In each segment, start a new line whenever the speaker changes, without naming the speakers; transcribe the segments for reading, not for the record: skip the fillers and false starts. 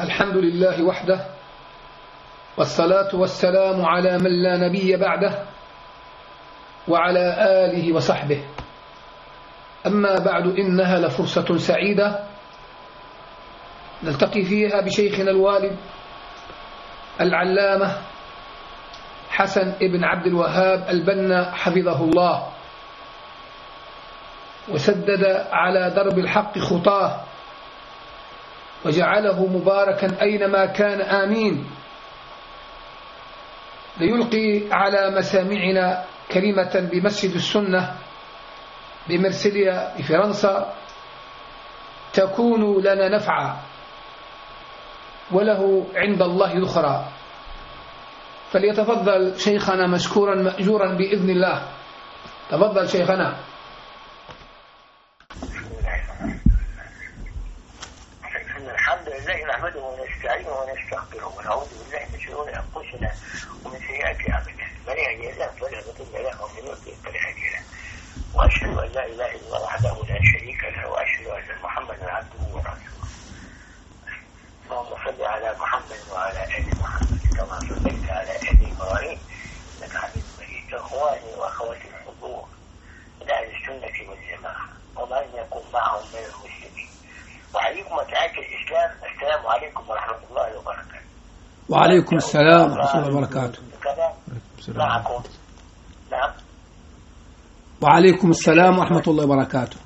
الحمد لله وحده، والصلاة والسلام على من لا نبي بعده وعلى آله وصحبه. أما بعد، إنها لفرصة سعيدة نلتقي فيها بشيخنا الوالد العلامة حسن ابن عبد الوهاب البنا حفظه الله، وسدد على درب الحق خطاه وجعله مباركا أينما كان، آمين. ليلقي على مسامعنا كلمة بمسجد السنة بمرسيليا بفرنسا تكون لنا نفعا وله عند الله ذخرا. فليتفضل شيخنا مشكورا مأجورا بإذن الله. تفضل شيخنا.
الحمد لله نحمده ونستعينه ونستغفره ونعوذ بالله من شرور انفسنا ومن سيئات اعمالنا، من يهده الله فلا مضل له ومن يضلل فلا هادي له، واشهد ان لا اله الا الله وحده لا شريك له، واشهد ان محمدا عبده ورسوله. اللهم صل على محمد وعلى ال محمد كما صليت على ال ابراهيم انك حميد مجيد. اخواني واخواتي الحضور من اهل السنه والجماعه ومن يكون معهم من المسلمين، وعليكم وتعالى الإسلام. السلام عليكم ورحمة الله وبركاته.
وعليكم السلام ورحمة الله وبركاته.
معكم. نعم.
وعليكم السلام ورحمة الله وبركاته.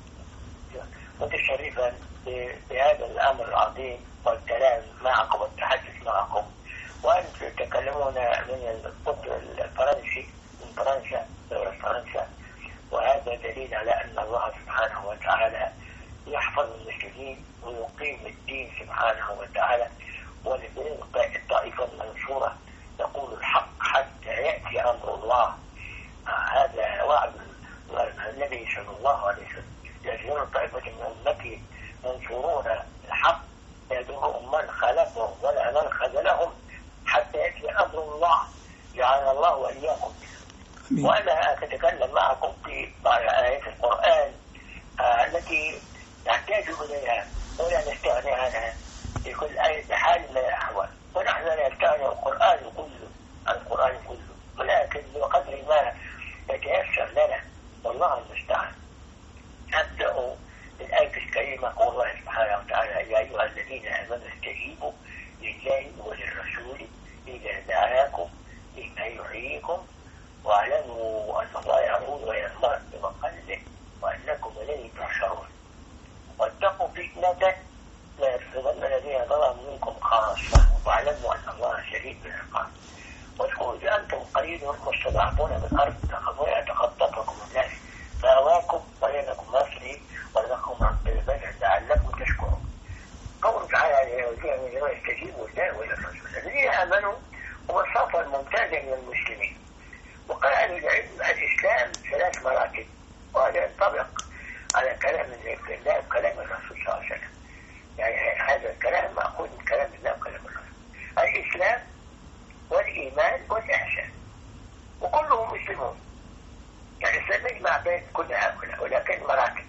متشرفا بهذا الأمر العظيم والكلام معكم والتحدث معكم، وأنتم تتكلمون من القطر الفرنسي من فرنسا، دولة فرنسا، وهذا دليل على أن الله سبحانه وتعالى يحفظ المسلمين ويقيم الدين سبحانه وتعالى. ولذلك الطائفة المنصورة يقول الحق حتى يأتي أمر الله. هذا وعد النبي صلى الله عليه وسلم. يزول طائفة من أمتي منصورون الحق يدعوهم من خلفهم ولا من خذلهم حتى يأتي أمر الله. جعلنا الله وإياكم. وأنا أتكلم معكم في بعض آيات القرآن التي نحتاج إليها ولا نستغني عنها في كل حال من الأحوال، ونحن لا نستغني عن القرآن كله، ولكن بقدر ما يتيسر لنا، والله المستعان. نبدأ بالآية الكريمة. قول الله سبحانه وتعالى: يا أيها الذين آمنوا استجيبوا لله وللرسول إذا دعاكم لما يحييكم واعلموا أن الله يعود ويأمر بمقلب وأنكم إليه تحشرون. واتقوا فتنة لا يصيبن الذين ظلموا منكم خاصة واعلموا أن الله شديد العقاب. واذكروا إذ أنتم قليل مستضعفون من الأرض تخافون أن يتخطفكم الناس فآواكم وأيدكم نصري ورزقكم من طيبات لعلكم تشكرون. قوله تعالى: الذين يستجيبوا لله وللرسول. الذين آمنوا هم الصف الممتاز من المسلمين. وقال أهل العلم: الإسلام 3 مراتب، وهذا ينطبق على كلام الله وكلام الرسول صلى الله عليه وسلم. يعني هذا الكلام مأخوذ من كلام الله وكلام الرسول. الإسلام والإيمان والإحسان، وكلهم مسلمون. يعني الإسلام يجمع بين كل هؤلاء، ولكن مراتب.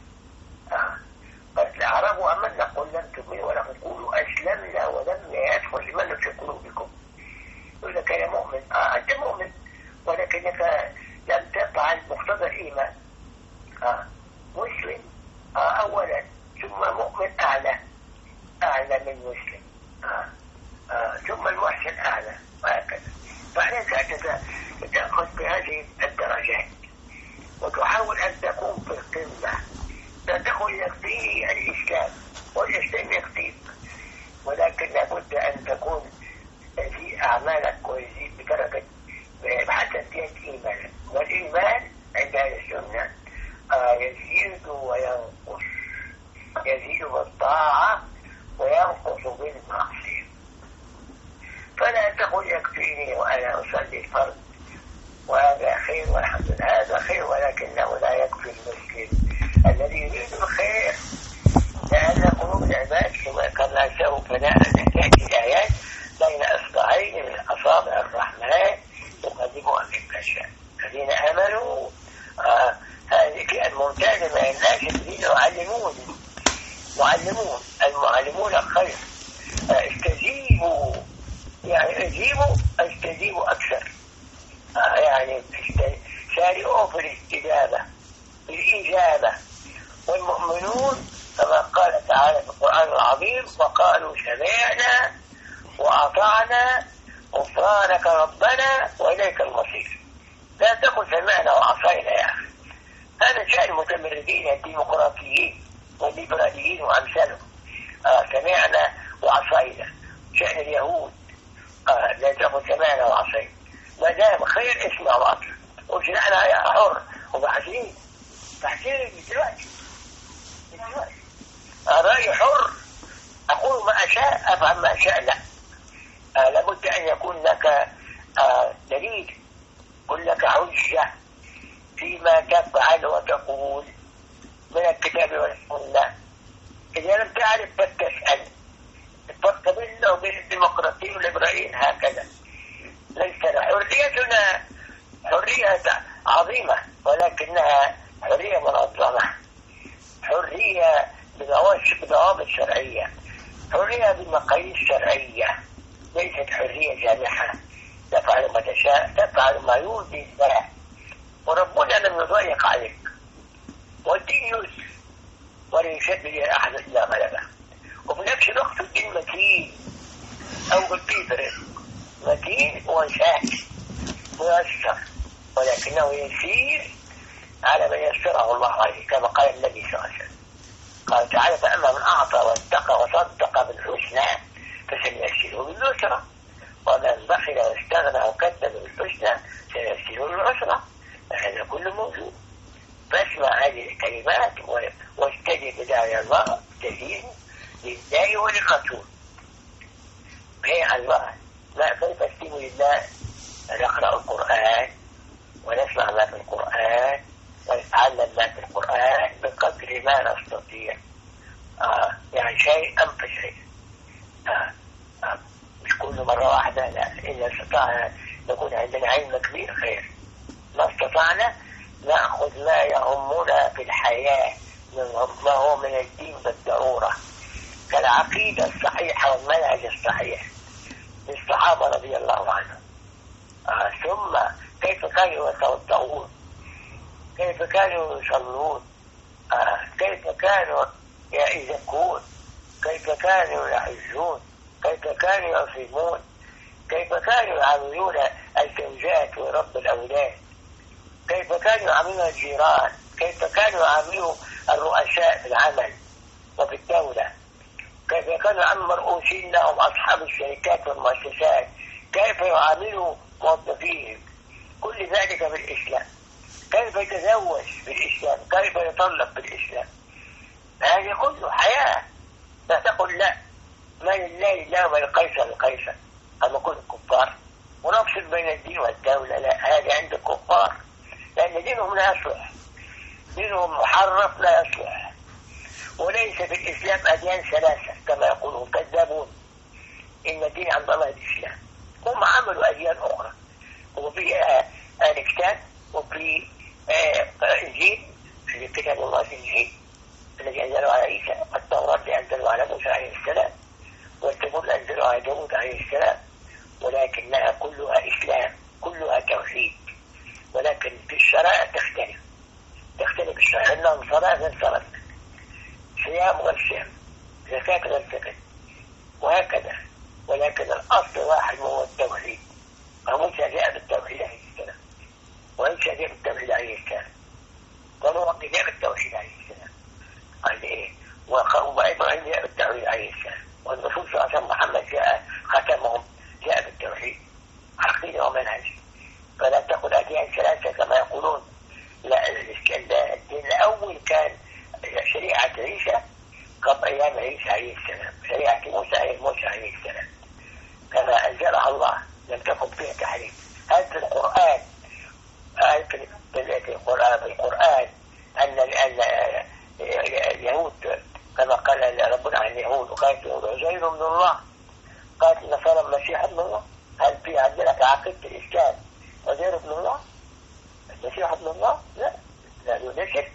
قالت الأعراب: آمنا قل لم تؤمنوا ولكن قولوا أسلمنا ولما يدخل الإيمان في قلوبكم. يقول لك يا مؤمن، أنت مؤمن ولكنك لم تفعل مقتضى الإيمان. مسلم أولا، ثم مؤمن أعلى من مسلم، ثم المحسن أعلى، وهكذا. فعليك أن تأخذ بهذه الدرجات وتحاول أن تكون في القمة. لا تقول يكفي الإسلام، والإسلام يكفيك، ولكن لابد أن تكون في أعمالك ويزيد بدرجة حتى تزيد إيمانك. والإيمان عند أهل السنة يزيد وينقص، يزيد بالطاعة وينقص بالمعصية. فلا تقل يكفيني وأنا أصلي الفرض وهذا خير والحمد لله، هذا خير، ولكنه لا يكفي المسلم الذي يريد الخير. لأن قلوب العباد كما سوف نأتي الآيات بين أصبعين من أصابع الرحمن يقلبها كيف يشاء. الذين آمنوا هذه فئة ممتازة من الناس الذين يعلمون المعلمون الخير. استجيب يعني استجيبوا أكثر، يعني سارعوا في الإجابة. والمؤمنون كما قال تعالى في القرآن العظيم وقالوا سمعنا وأطعنا غفرانك ربنا وإليك المصير. لا تقل سمعنا وعصينا يا أخي، هذا شأن المتمردين الديمقراطيين والليبراليين وأمثالهم. سمعنا وعصينا شأن اليهود. لا تقل سمعنا وعصينا، ما دام خير اسمع واطع. قلت أنا يا حر وبحسين دلوقتي رأي حر، أقول ما أشاء أفعل ما أشاء. لا، لابد أن يكون لك دليل، يكون لك حجة فيما تفعل وتقول من الكتاب والسنة. إذا لم تعرف فتسأل. الفرق بيننا وبين الديمقراطيين والليبراليين هكذا. ليس حريتنا حرية عظيمة، ولكنها حرية منظمة، حرية بضوابط شرعية، حرية بمقاييس شرعية، ليست حرية جامحة تفعل ما تشاء، تفعل ما يرضي الله. وربنا لم يضيق عليك، والدين يسر ولا يشدد أحد إلا غلبه. وفي نفس الوقت الدين متين، أو قلت رزق متين وسهل ميسر، ولكنه يسير على من يسره الله عليه، كما قال النبي صلى الله عليه وسلم. قال تعالى فأما من أعطى واتقى وصدق بالحسنى فسنيسره باليسرى، ومن بخل واستغنى وكذب بالحسنى سنيسره بالعسرى. هذا كله موجود. فاسمع هذه الكلمات واستجب داعي الله، استجيب لله وللرسول. هي الله كيف استجيب لله؟ نقرأ القرآن ونسمع ما في القرآن ونتعلم ما في القرآن بقدر ما نستطيع. يعني شيء أم شيء. مش كل مرة واحدة، لا. إذا استطعنا نكون عندنا علم كبير خير. ما استطعنا نأخذ ما يهمنا في الحياة ما هو من الدين بالضرورة، كالعقيدة الصحيحة والمنهج الصحيح للصحابة رضي الله عنهم. ثم كيف كانوا يتوضؤون، كيف كانوا يصلون، كيف كانوا يزكون، كيف كانوا يحجون، كيف كانوا يصومون، كيف كانوا يعاملون الزوجات ورب الأولاد، كيف كانوا يعاملون الجيران، كيف كانوا يعاملون الرؤساء في العمل وفي الدولة، كيف كانوا يعاملوا مرؤوسين لهم أصحاب الشركات والمؤسسات، كيف يعاملوا موظفيهم. كل ذلك بالإسلام. كيف يتزوج بالإسلام، كيف يطلق بالإسلام. هذه كله حياة. لا تقل لا ما لله لله وما للقيصر للقيصر، أما كل الكفار ونفصل بين الدين والدولة. لا، هذا عند الكفار، لأن دينهم لا يصلح، دينهم محرف لا يصلح. وليس في الإسلام أديان ثلاثة كما يقولون كذابون. إن الدين عند الله الإسلام. هم عملوا أديان أخرى، وفي الكتاب وفي إنجيل، في كتاب الله الإنجيل الذي أنزله على عيسى، التوراة اللي أنزله على موسى عليه السلام، والزبور اللي أنزله على داود عليه السلام. ولكنها كلها إسلام، كلها توحيد، ولكن في الشرائع تختلف الشرائع. إنهم صلاة غير صلاة، صيام غير صيام، زكاة غير زكاة، وهكذا. ولكن الأصل واحد وهو التوحيد. موسى جاء بالتوحيد عليه السلام، وعيسى جاء بالتوحيد عليه السلام، ونوح جاء بالتوحيد عليه السلام. قال إيه؟ وإبراهيم جاء بالتوحيد عليه السلام، والرسول صلى الله عليه وسلم محمد جاء ختمهم جاء بالتوحيد عقيدة ومنهج. فلا تقل أديان ثلاثة كما يقولون. لا، الدين الأول كان شريعة عيسى قبل أيام عيسى عليه السلام، شريعة موسى عليه السلام كما أنزلها الله، لم تكن فيها تحريف. هذا في القرآن، بالقرآن أن اليهود كما قال ربنا عن اليهود وقالت عزير من الله، قالت النصارى المسيح ابن الله. هل في عندنا في عقيدة الإسلام عزير ابن الله؟ المسيح ابن الله؟ لا، لا شرك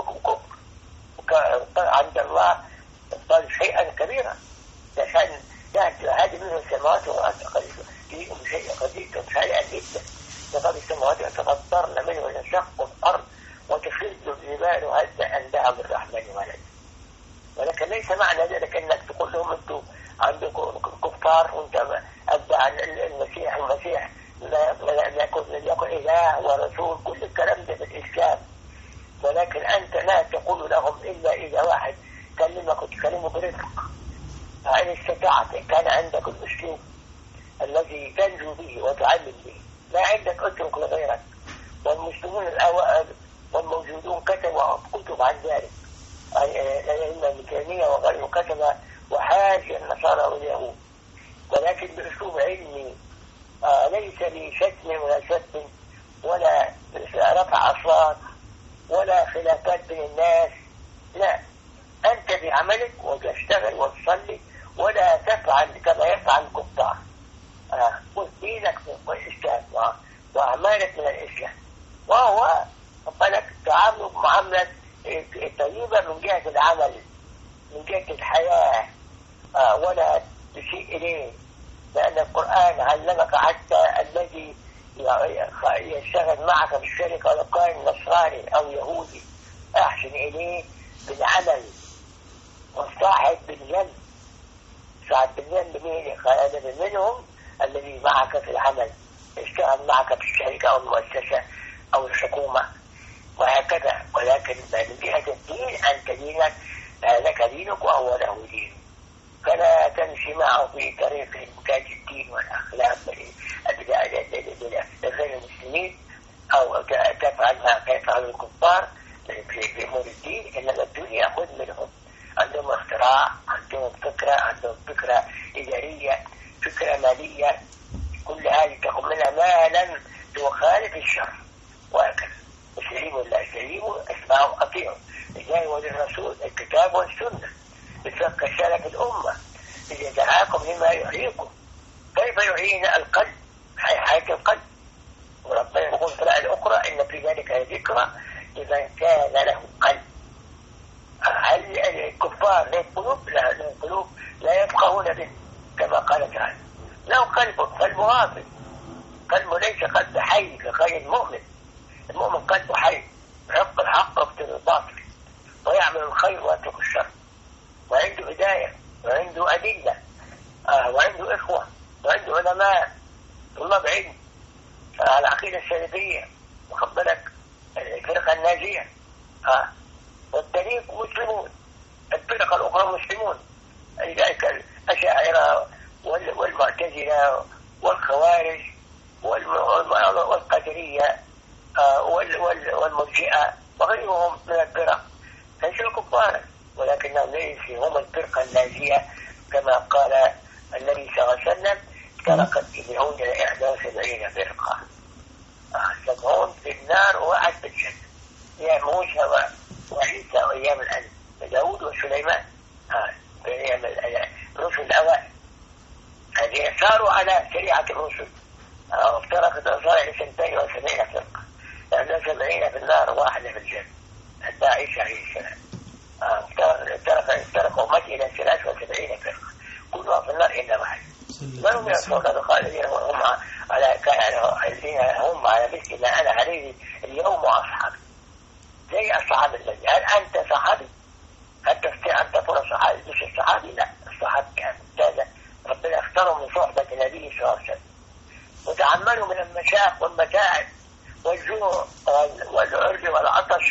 عند الله قال شيئا كبيرا. هذه من السماوات والأرض فيهم شيء قدير سريعا جدا. لقد السماوات يتفطرن منه وتنشق الأرض وتخر الجبال هزا أن دعوا للرحمن ولدا. ولكن ليس معنى ذلك أنك تقول لهم أنتم عندكم كفار وأنت أدعى المسيح لا يكون إله ورسول، كل الكلام ده بالإسلام. ولكن أنت لا تقول لهم إلا إذا واحد كلمك وتكلمه برفق. فإن استطعت كان عندك الأسلوب الذي تنجو به وتعلم به، لا عندك اترك لغيرك. والمسلمون الأوائل والموجودون كتبوا كتب عن ذلك، الأئمة المكانية وغيره كتب وحاج النصارى واليهود، ولكن بأسلوب علمي، ليس بشتم ولا شتم ولا رفع أصوات ولا خلافات بين الناس. لا، أنت بعملك وتشتغل وتصلي ولا تفعل كما يفعل الكفار. دينك من الإسلام وأعمالك من الإسلام، وهو فلك تعامل معاملة طيبة من جهة العمل من جهة الحياة، ولا تسيء إليه، لأن القرآن علمك حتى الذي يشتغل معك بالشركة ولو كان نصراني أو يهودي أحسن إليه بالعمل والصاحب بالجنب. صاحب بالجنب منهم الذي معك في العمل، يشتغل معك في الشركة أو المؤسسة أو الحكومة وهكذا. ولكن من جهة الدين أنت دينك لك دينك وهو له دين، فلا تمشي معه في طريق إنتاج الدين والأخلاق لغير المسلمين أو تفعل ما يفعل الكفار في أمور الدين. إنما الدنيا خذ منهم، عندهم اختراع، عندهم فكرة إدارية، فكرة مالية، كل هذه تأخذ منها مالا تخالف الشرع وهكذا. استجيبوا لا استجيبوا، اسمعوا أطيعوا لله وللرسول الكتاب والسنة بفقه سلف الأمة إذا دعاكم لما يحييكم. كيف يحيينا القلب؟ حياة القلب. وربنا يقول في الآية الأخرى إن في ذلك ذكرى لمن كان له قلب. هل الكفار لهم قلوب؟ لا، لهم قلوب لا يفقهون به كما قال تعالى. له قلب، قلب غافل، قلبه ليس قلب حي كغير المؤمن. المؤمن قلبه حي، يحب الحق ويبطل الباطل ويعمل الخير ويترك الشر، وعنده هداية وعنده أدلة، وعنده إخوة وعنده علماء طلاب علم على العقيدة السلفية، واخد بالك، الفرقة الناجية، والدليل مسلمون، الفرقة الأخرى مسلمون، لذلك الأشاعرة والمعتزلة والخوارج والقدرية والمرجئة وغيرهم من الفرق ليسوا كفارا، ولكنهم ليسوا هم الفرقة الناجية كما قال النبي صلى الله عليه وسلم: تركت اليهود 71 فرقة، 70 في النار وواحد في الجنة، يا موسى وعيسى وأيام الأنبياء، داود وسليمان، في أيام الرسل الأوائل، هذه صاروا على شريعة الرسل. افترقت الأنصار 72 فرقة، 70 في النار وواحدة في الجنة، حتى عيسى عليه السلام. افترق أمتي إلى 73 فرقة، كلها في النار إلا واحد. ما هم يصورون الخالدين هم على مثل ما أنا عليه اليوم وأصحابي، زي أصحاب النبي. هل أنت صحابي؟ هل تستطيع أن تكون صحابي؟ مش الصحابي، لا، الصحابي كان ممتازة، ربنا اختاروا من صحبة النبي صلى الله عليه وسلم، وتعملوا من المشاق والمتاعب والجوع والعرج والعطش،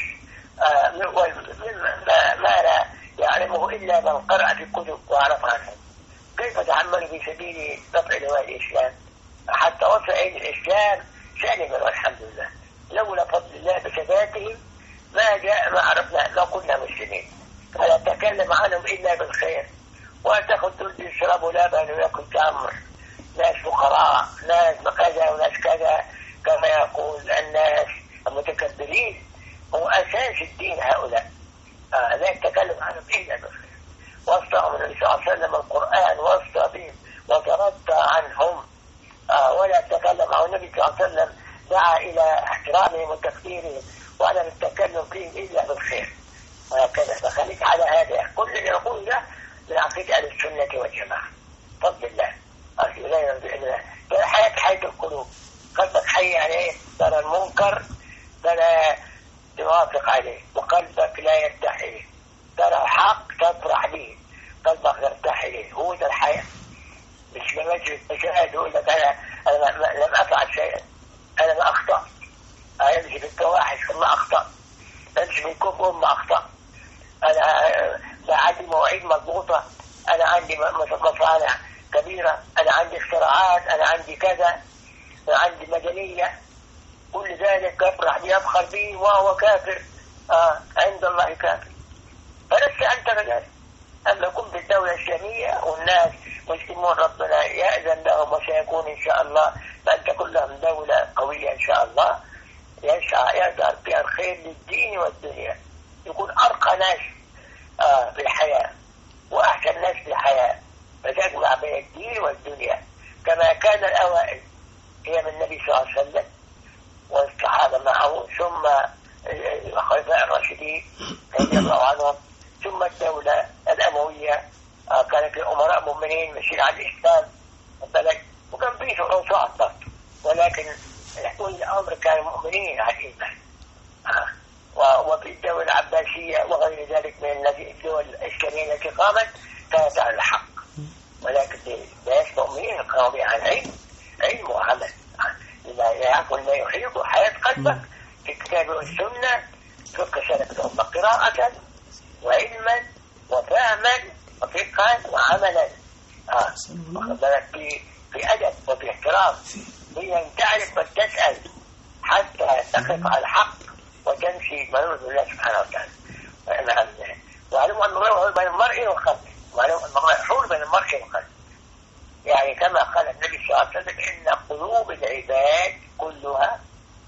ما لا يعلمه إلا من قرأ في الكتب وعرف عنه. كيف تعملوا في سبيل رفع لواء الإسلام حتى وصل إلى الإسلام سالما والحمد لله؟ لولا فضل الله بثباتهم ما عرفنا لو كنا مسلمين. فلا تكلم عنهم إلا بالخير، وتأخذ يشربوا لبن ويأكل تمر، ناس فقراء، ناس كذا وناس كذا، كما يقول الناس المتكبرين. هو أساس الدين هؤلاء، لا يتكلم عنهم إلا بالخير. وصى النبي صلى الله عليه وسلم القرآن وصى بهم وترضى عنهم، ولا تكلم عن النبي صلى الله عليه وسلم، دعا إلى احترامهم وتقديرهم وعلى التكلم فيهم إلا بالخير، وهكذا. فخليك على هذا. كل اللي يقول ده من عقيدة أهل السنة والجماعة، فضل الله. لا يرضي الله. ترى حياة القلوب. قلبك حي عليه، ترى المنكر فلا توافق عليه، وقلبك لا يرتاح إليه. ترى الحق تفرح به، قلبك يرتاح إليه. هو ده الحياة. مش بمجرد مشاهد يقول لك أنا لم أفعل شيئا، أنا ما أخطأت، أمشي في الفواحش ما أخطأت، أمشي في الكفر ما أخطأت، أنا عندي مواعيد مضبوطة، أنا عندي مصانع كبيرة، أنا عندي اختراعات، أنا عندي كذا، أنا عندي مدنية. كل ذلك يفرح به يفخر به وهو كافر. عند الله كافر. فلست أنت كذلك. أما يكون بالدولة الإسلامية والناس مسلمون ربنا يأذن لهم وسيكون إن شاء الله، فأن تكون لهم دولة قوية إن شاء الله يظهر فيها الخير للدين والدنيا، يكون أرقى ناس في الحياة وأحسن ناس في الحياة، فتجمع بين الدين والدنيا كما كان الأوائل أيام النبي صلى الله عليه وسلم والصحابة معه، ثم الخلفاء الراشدين رضي الله عنهم، ثم الدولة الأموية كانت الأمراء مؤمنين ماشيين على الإسلام البلد، وكان فيه عصاة برضه، ولكن كل الأمر كانوا مؤمنين على الإيمان. وفي الدولة العباسية وغير ذلك من الدول الإسلامية التي قامت كانت على الحق، ولكن ناس مؤمنين كانوا بها عن علم وعمل. لا يكن لا يحيط حياة قلبك في الكتاب والسنة، فقه سلف الأمة قراءة وعلما وفهما وفقها وعملا. في أدب وفي احترام، هي أن تعرف وتسأل حتى تقف على الحق وتمشي ما يرضي الله سبحانه وتعالى. وعلم أن الله بين المرء وقلبه، وعلم أن الله يحول بين المرء وقلبه. يعني كما قال النبي صلى الله عليه وسلم إن قلوب العباد كلها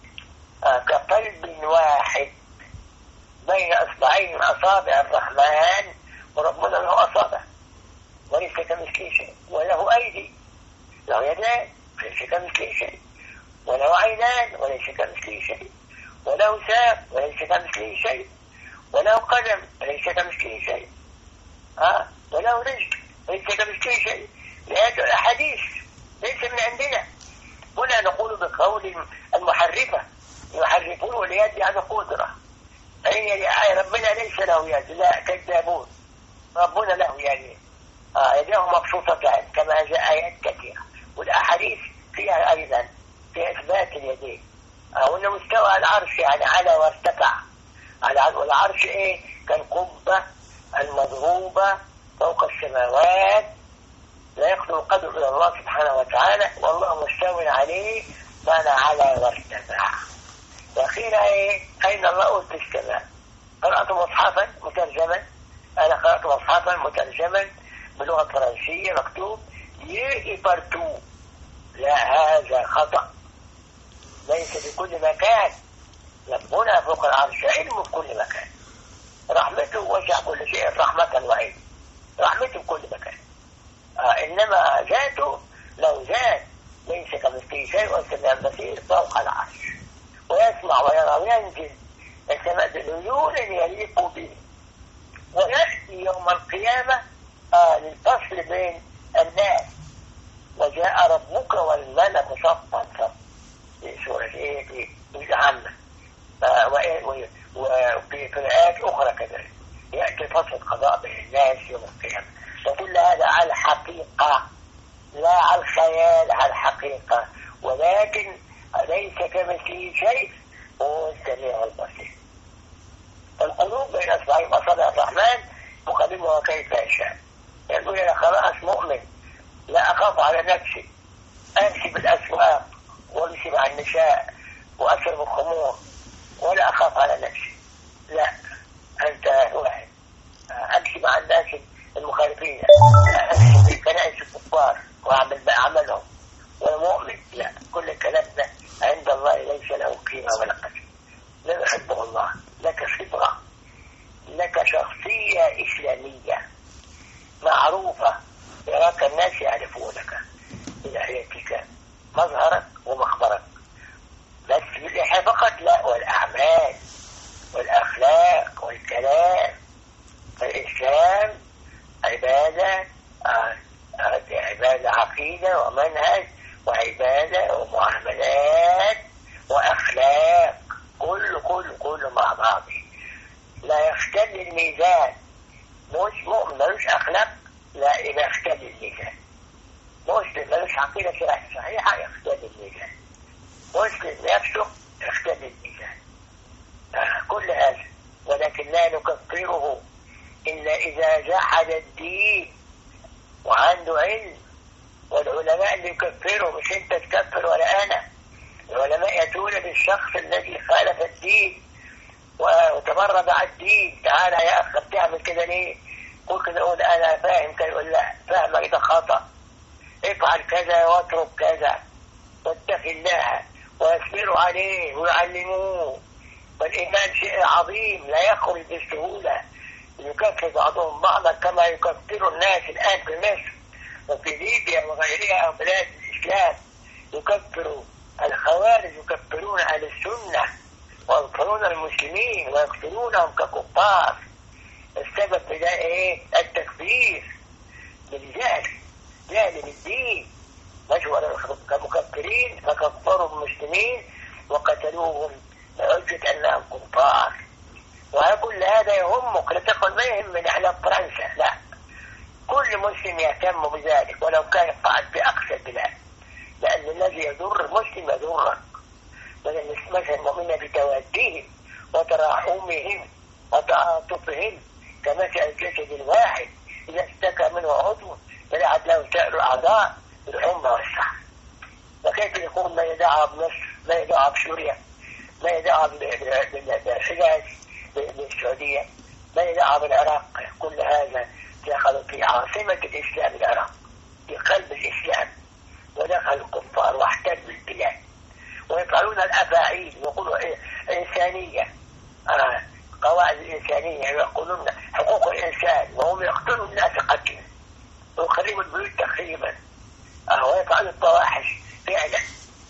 كقلب واحد بين أصبعين من أصابع الرحمن، وربنا له أصابع وليس كمثله شيء، وله أيدي، له يدان وليس كمثله شيء، وله عينان وليس كمثله شيء، وله ساق وليس كمثله شيء، وله قدم وليس كمثله شيء، وله رزق وليس كمثله شيء. لهذه الأحاديث ليس من عندنا. هنا نقول بقول المحرفة يحرفون اليد يعني قدرة، أي ربنا ليس له يد، لا كذابون، ربنا له يد، يداه مبسوطتان كما جاء آيات كثيرة، والأحاديث فيها أيضا في إثبات اليدين. وأنه مستوى على العرش يعني على وارتفع على، والعرش كالقبة المضروبة فوق السماوات لا يقدر القدر إلى الله سبحانه وتعالى، والله مستوى عليه فأنا على وارتفع. وأخيرا أين الله قلت السماء؟ قرأت مصحفا مترجما، أنا قرأت مصحفا مترجما بلغة فرنسية مكتوب يي بارتو. لا، هذا خطأ، ليس في كل مكان. ربنا فوق العرش، علمه في كل مكان، رحمته وسع كل شيء رحمة وعلم، رحمته في كل مكان. إنما ذاته لو ذات ليس كمثله شيء، والسميع البصير فوق العرش ويسمع ويرى وينزل السماء بنزول يليق به، ويأتي يوم القيامة للفصل بين الناس، وجاء ربك والملك صفا صفا في سورة في عامة، وفي آيات أخرى كذلك يأتي فصل القضاء بين الناس يوم القيامة. وكل هذا على الحقيقة لا على الخيال، على الحقيقة، ولكن ليس كمثله شيء، هو السميع البصير. القلوب بين أصبعين أصابع الرحمن يقلبها كيف يشاء. يقول أنا خلاص مؤمن، لا أخاف على نفسي، أمشي بالأسواق وأمشي مع النساء وأشرب الخمور ولا أخاف على نفسي. لا، أنت واحد. أمشي مع الناس المخالفين، أمشي في كنائس الكفار وأعمل عملهم والمؤمن. لا، كل الكلام ده عند الله ليس له قيمة ولا قدر. لا يحبه الله، لك فطرة، لك شخصية إسلامية معروفة، يراك الناس يعرفونك بلحيتك، مظهرك ومخبرك، بس باللحية فقط لا، والأعمال والأخلاق والكلام. فالإسلام عبادة، وعقيدة ومنهج وعبادة ومعاملات وأخلاق، كله مع بعضه. لا يختل الميزان. مش مؤمن ملوش أخلاق، لا يبقى يختل الميزان. مسلم ملوش عقيدة صحيحة، يختل الميزان. مسلم نفسه يختل الميزان. كل هذا، ولكن لا نكفره إلا إذا جحد الدين وعنده علم. والعلماء اللي يكفروا، مش انت تكفر ولا انا. العلماء يأتون للشخص الذي خالف الدين وتمرد على الدين، تعالى يا اخ بتعمل كده ليه؟ ممكن اقول انا فاهم كده، يقول لا فهمك ده خطأ، افعل كذا واترك كذا واتق الله، ويصبروا عليه ويعلموه. فالإيمان شيء عظيم لا يخرج بسهولة. يكفر بعضهم بعضا كما يكفر الناس الآن في مصر وفي ليبيا وغيرها بلاد الإسلام. يكفروا الخوارج، يكفرون أهل السنة ويكفرون المسلمين ويقتلونهم ككفار. السبب في ده ايه؟ التكفير بالجهل، جهل بالدين. مشوا كمكفرين فكفروا المسلمين وقتلوهم بحجة أنهم كفار. وكل هذا يهمك، لا تقل ما يهمنا احنا في فرنسا، لا، كل مسلم يهتم بذلك ولو كان قاعد في أقصى البلاد، لأن الذي يضر المسلم يضرك. مثل المؤمنين بتواديهم وتراحمهم وتعاطفهم كمثل الجسد الواحد إذا اشتكى منه عضو تداعت له سائر الأعضاء بالحمى والسهر. وكيف يكون ما يدعى بمصر، ما يدعى بسوريا، ما يدعى بالحجاز بالسعودية، ما يدعى بالعراق؟ كل هذا دخلوا في عاصمة الإسلام العراق، في قلب الإسلام، ودخل الكفار واحتلوا البلاد ويفعلون الأفاعيل ويقولوا إنسانية، قواعد الإنسانية، يقولون حقوق الإنسان، وهم يقتلوا الناس قتلا ويخربوا البيوت تخريبا، ويفعلوا الفواحش فعلا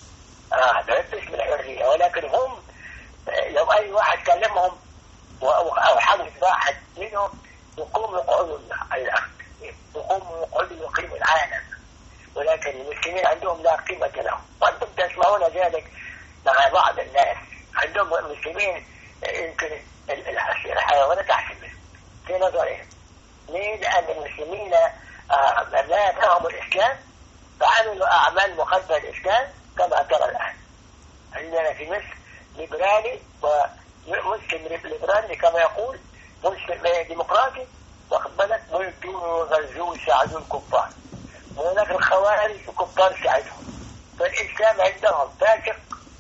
باسم الحرية. ولكن هم لو أي واحد كلمهم أو حدث واحد منهم يقوموا يقعدوا يقوموا يقعدوا يقيموا العالم. ولكن المسلمين عندهم لا قيمة لهم، وأنتم تسمعون ذلك مع بعض الناس. عندهم المسلمين يمكن الحيوانات أحسن في نظرهم. ليه؟ لأن المسلمين لا فهموا الإسلام فعملوا أعمال مخالفة للإسلام كما ترى الآن. عندنا في مصر ليبرالي ومسلم ليبرالي كما يقول، مسلم ديمقراطي واخد بالك، ويدون ويغزوا ويساعدون الكفار، وهناك الخوارج الكفار يساعدهم. فالإسلام عندهم فاسق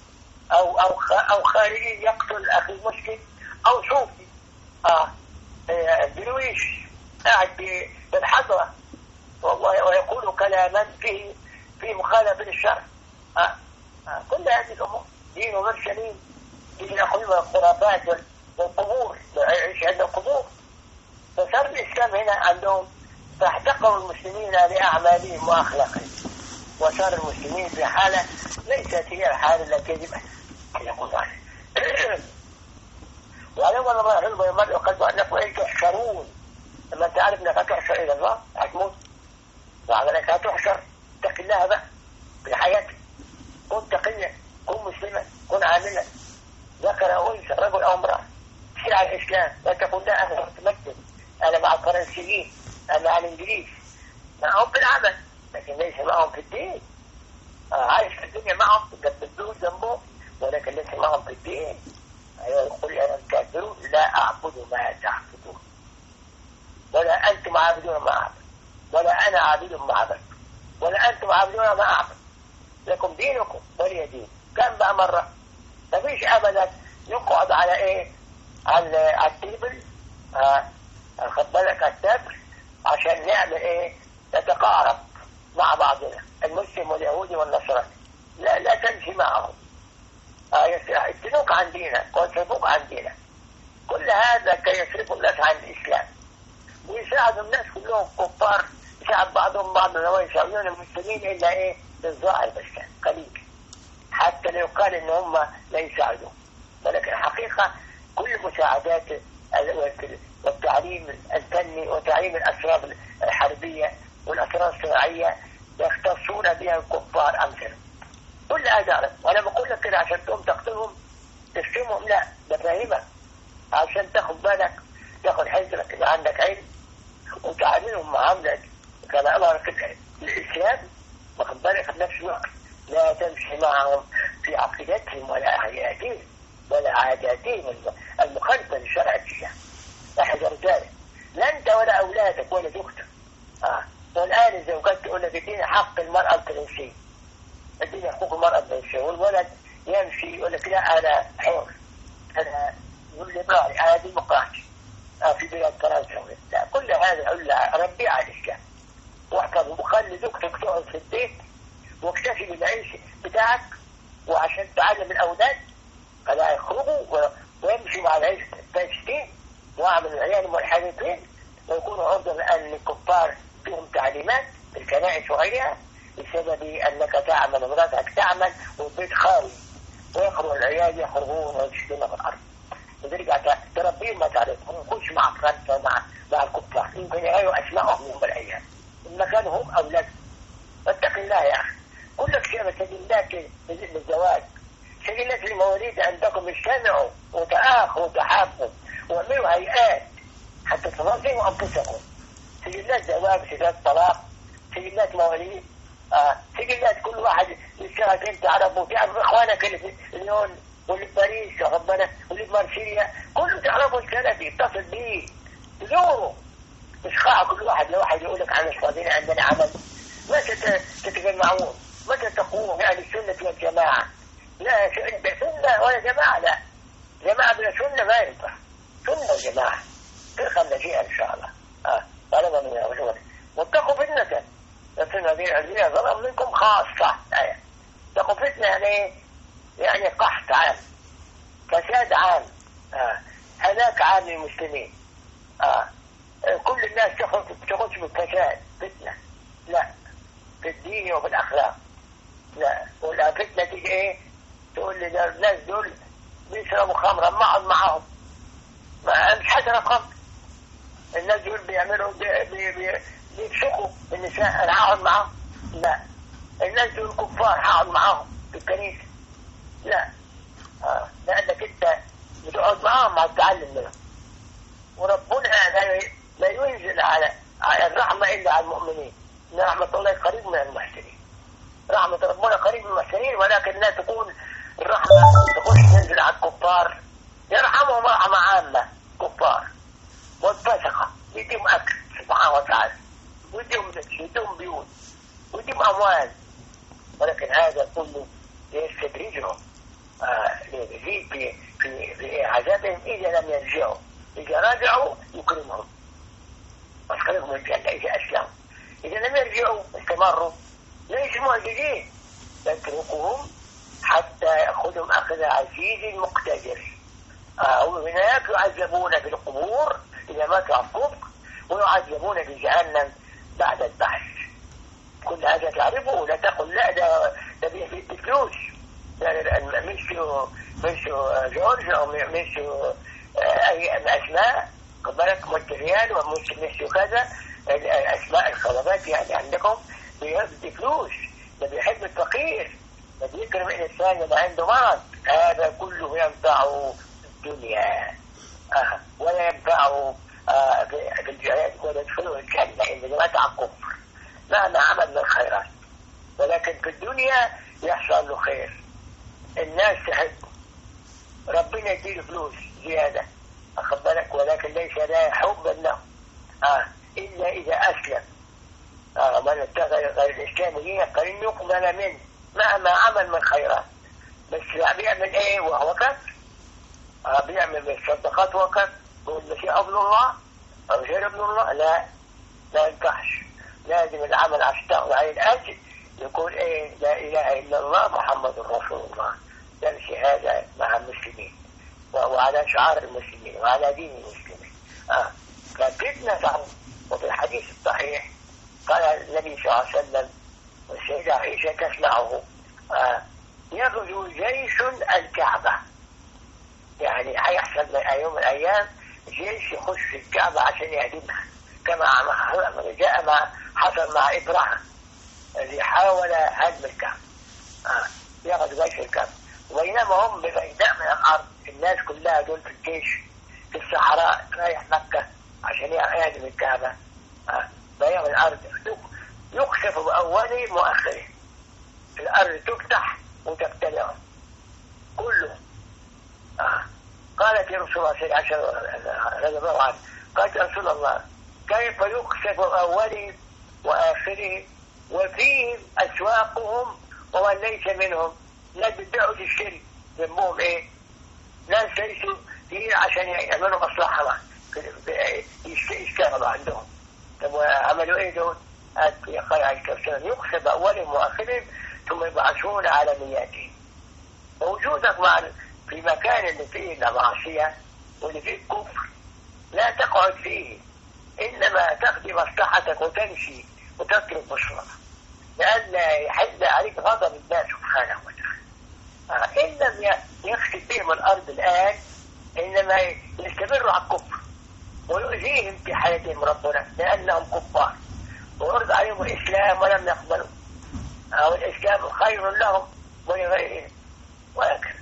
أو خارجي يقتل أخي المسلم، أو صوفي درويش قاعد بالحضرة ويقول كلاما في مخالفة للشرع. كل هذه الأمور دين غير سليم، دين يأخذ الخرافات والقبور، يعيش عند القبور. فصار الإسلام هنا عندهم، فاحتقروا المسلمين لأعمالهم وأخلاقهم، وصار المسلمين في حالة ليست هي الحالة التي يجب أن يكون عليها. وعلم الله علم المرء قد أنكم إن تحشرون، لما تعرف أنك هتحشر إلى الله هتموت، وعليك هتحشر. اتق الله بقى في حياتك، كن تقيا، كن مسلما، كن عاملا، ذكر أو أنثى، رجل أو امرأة، سير على الإسلام. لا تقول لا أنا متمكن، أنا مع الفرنسيين، أنا مع الإنجليز، معهم في العمل لكن ليس معهم في الدين. عايش في الدنيا معهم جنبهم جنبهم، ولكن ليس معهم في الدين. يقول أنا الكافرون لا أعبد ما تعبدون، ولا أنتم عابدون ما أعبد، ولا أنا عابد ما عبد، ولا أنتم عابدون ما أعبد، لكم دينكم ولي دين. كم بقى مرة؟ مفيش أبدا يقعد على إيه؟ على التيبل، خد بالك التبر، عشان نعمل إيه؟ نتقارب مع بعضنا، المسلم واليهودي والنصراني، لا تمشي معهم، يفتنوك عن دينك ويصرفوك عن دينك. كل هذا كي يصرفوا الناس عن الإسلام ويساعدوا الناس كلهم كفار، يساعد بعضهم بعضا ويساعدون المسلمين إلا إيه؟ بالظاهر بس قليل، حتى لو قال إن هم لا يساعدون. ولكن الحقيقة كل مساعدات والتعليم الفني وتعليم الأسرار الحربية والأسرار الصناعية يختلف يختصون بها الكفار أمثلهم. كل هذا أعرف، وأنا بقول لك كده عشان تقوم تقتلهم تشتمهم، لا، ده فاهمك عشان تاخد بالك، تاخد حذرك، يبقى عندك علم وتعاملهم معاملة كما أمرك الإسلام، واخد بالك في نفس الوقت لا تمشي معهم في عقيدتهم ولا أحياتهم ولا عاداتهم المخالفة لشرع الإسلام. احذر ذلك، لا أنت ولا أولادك ولا زوجتك. والآن الزوجات تقول لك اديني حق المرأة الفرنسية، اديني حقوق المرأة الفرنسية، والولد يمشي يقول لك لا أنا حر، أنا يقول لي براي، أنا ديمقراطي في بلاد فرنسا. لا، كل هذا أقول له ربي على الإسلام، واحفظ وخلي زوجتك تقعد في البيت واكتفي بالعيش بتاعك، وعشان تعلم الأولاد فلا يخرجوا ويمشوا مع العيش الفاسدين وأعمل العيال والحاجتين، ويكونوا عرضة لأن الكفار فيهم تعليمات في الكنائس وغيرها بسبب أنك تعمل ومراتك تعمل والبيت خاوي، ويخرج العيال يخرجون ويشتمون في الأرض، وترجع تربيهم ما تعرفهم، ما يكونش مع فرنسا ومع الكفار، يمكن يغيروا أسمائهم يوم من الأيام، المكان هم أولاد. فاتق الله يا أخي، كلك شيء سجلات للزواج، سجلات المواليد عندكم اجتمعوا وتآخوا وتحابوا واعملوا هيئات حتى تنظموا أنفسكم، سجلات زواج، سجلات طلاق، سجلات مواليد، سجلات كل واحد يشتغل تعرفوا، تعرف إخوانك اللي في ليون واللي في باريس ربنا واللي في مارسيليا، كله تعرفوا السلفي، اتصل بيه تزوروا، مش خاع كل واحد لواحد يقول لك عن فاضيين عندنا عمل. متى تتجمعون؟ متى تقوموا يعني السنة والجماعة؟ لا سنة ولا جماعة، لا، جماعة بلا سنة ما ينفع، سنة وجماعة تلقى النجيئة إن شاء الله. طالما من الرجل واتقوا فتنة السنة دي ظلم منكم خاصة. اتقوا فتنة يعني قحط عام، فساد عام، هلاك عام للمسلمين. كل الناس تخش بالفساد فتنة، لا، في الدين وفي الأخلاق لا. ولا فتنة تيجي ايه تقول لي الناس دول بيشربوا خمرا، ما اقعد معاهم، مش حسن خمر، الناس دول بيعملوا بيفسقوا النساء، انا هقعد معاهم؟ لا. الناس دول كفار، هقعد معاهم في الكنيسة؟ لا. لأنك انت بتقعد معاهم هتتعلم منهم، وربنا لا ينزل على الرحمة إلا على المؤمنين، إن رحمة الله قريب من المحسنين، رحمة ربنا قريب من المحسنين، ولكن لا تكون الرحمة تخش تنزل على الكفار، يرحمهم رحمة عامة كفار والفسقة، يديهم أكل سبحانه وتعالى، ويديهم بيوت، ويديهم أموال، ولكن هذا كله يستدرجهم في عذابهم إذا لم يرجعوا، إذا رجعوا يكرمهم ويدخلهم الجنة إذا أسلموا، إذا لم يرجعوا استمروا ليس معجزين، يتركهم حتى يأخذهم أخذ عزيز مقتدر. وهناك يعذبون في القبور إذا ماتوا على الكفر، ويعذبون في جهنم بعد البحث. كل هذا تعرفه، لا تقل لا ده بفلوس، مش جورج أو مش أي أسماء قبلك مونتريال ومش كذا، الأسماء الخلبات يعني عندكم بفلوس، ده بيحب الفقير، ده بيكرم الإنسان اللي عنده مرض، هذا كله ينفعه في الدنيا ولا ينفعه في الجهاد، ولا يدخله الجنة إذا مات على الكفر مهما عمل من الخيرات. ولكن في الدنيا يحصل له خير، الناس تحبه، ربنا يديله فلوس زيادة أخذ بالك، ولكن ليس لا حب له إلا إذا أسلم. من اتخذ غير الإسلام دينا فلن يقبل منه مهما عمل من خيرات. بس بيعمل إيه وهو كفر؟ بيعمل بالصدقات وكفر، يقول المسيح ابن الله أو غير ابن الله، لا ينفعش، لازم العمل عشان تاخذ عليه الأجر يقول إيه لا إله إلا الله محمد رسول الله، يمشي هذا مع المسلمين وعلى شعار المسلمين وعلى دين المسلمين. ففتنة تعود. وفي الحديث الصحيح قال النبي صلى الله عليه وسلم والسيدة عائشة تسمعه يغزو جيش الكعبة، يعني هيحصل من يوم من الأيام جيش يخش في الكعبة عشان يهدمها، كما جاء ما حصل مع إبراهيم الذي حاول هدم الكعبة، ياخذ وجه الكعبة، وبينما هم ببعيداء من الأرض، الناس كلها دول في الجيش في الصحراء رايح مكة عشان يهدم الكعبة، بينما الأرض يكشف بأوله مؤخره، الأرض تفتح وتبتلع كله. قالت يا رسول الله صلى الله عليه وسلم، قالت يا رسول الله كيف يكشف أوله وآخره وفيهم أسواقهم ومن ليس منهم؟ ناس بيبيعوا تشتري، ذنبهم إيه؟ ناس ليسوا فيه عشان يعملوا مصلحة يشتغلوا عندهم. طب عملوا إيه دول؟ قال عليه الصلاة والسلام يكشف أولهم وآخرهم ثم يبعثون على نياتهم. ووجودك في مكان اللي فيه المعصية واللي فيه الكفر لا تقعد فيه، إنما تقضي مصلحتك وتمشي وتترك مشروعك لئلا يحل عليك غضب الله سبحانه وتعالى. إن لم يخسف بهم الأرض الآن إنما يستمروا على الكفر ويؤذيهم في حياتهم ربنا لأنهم كفار، ويرد عليهم الإسلام ولم يقبلوا، أو الإسلام خير لهم ولغيرهم وهكذا.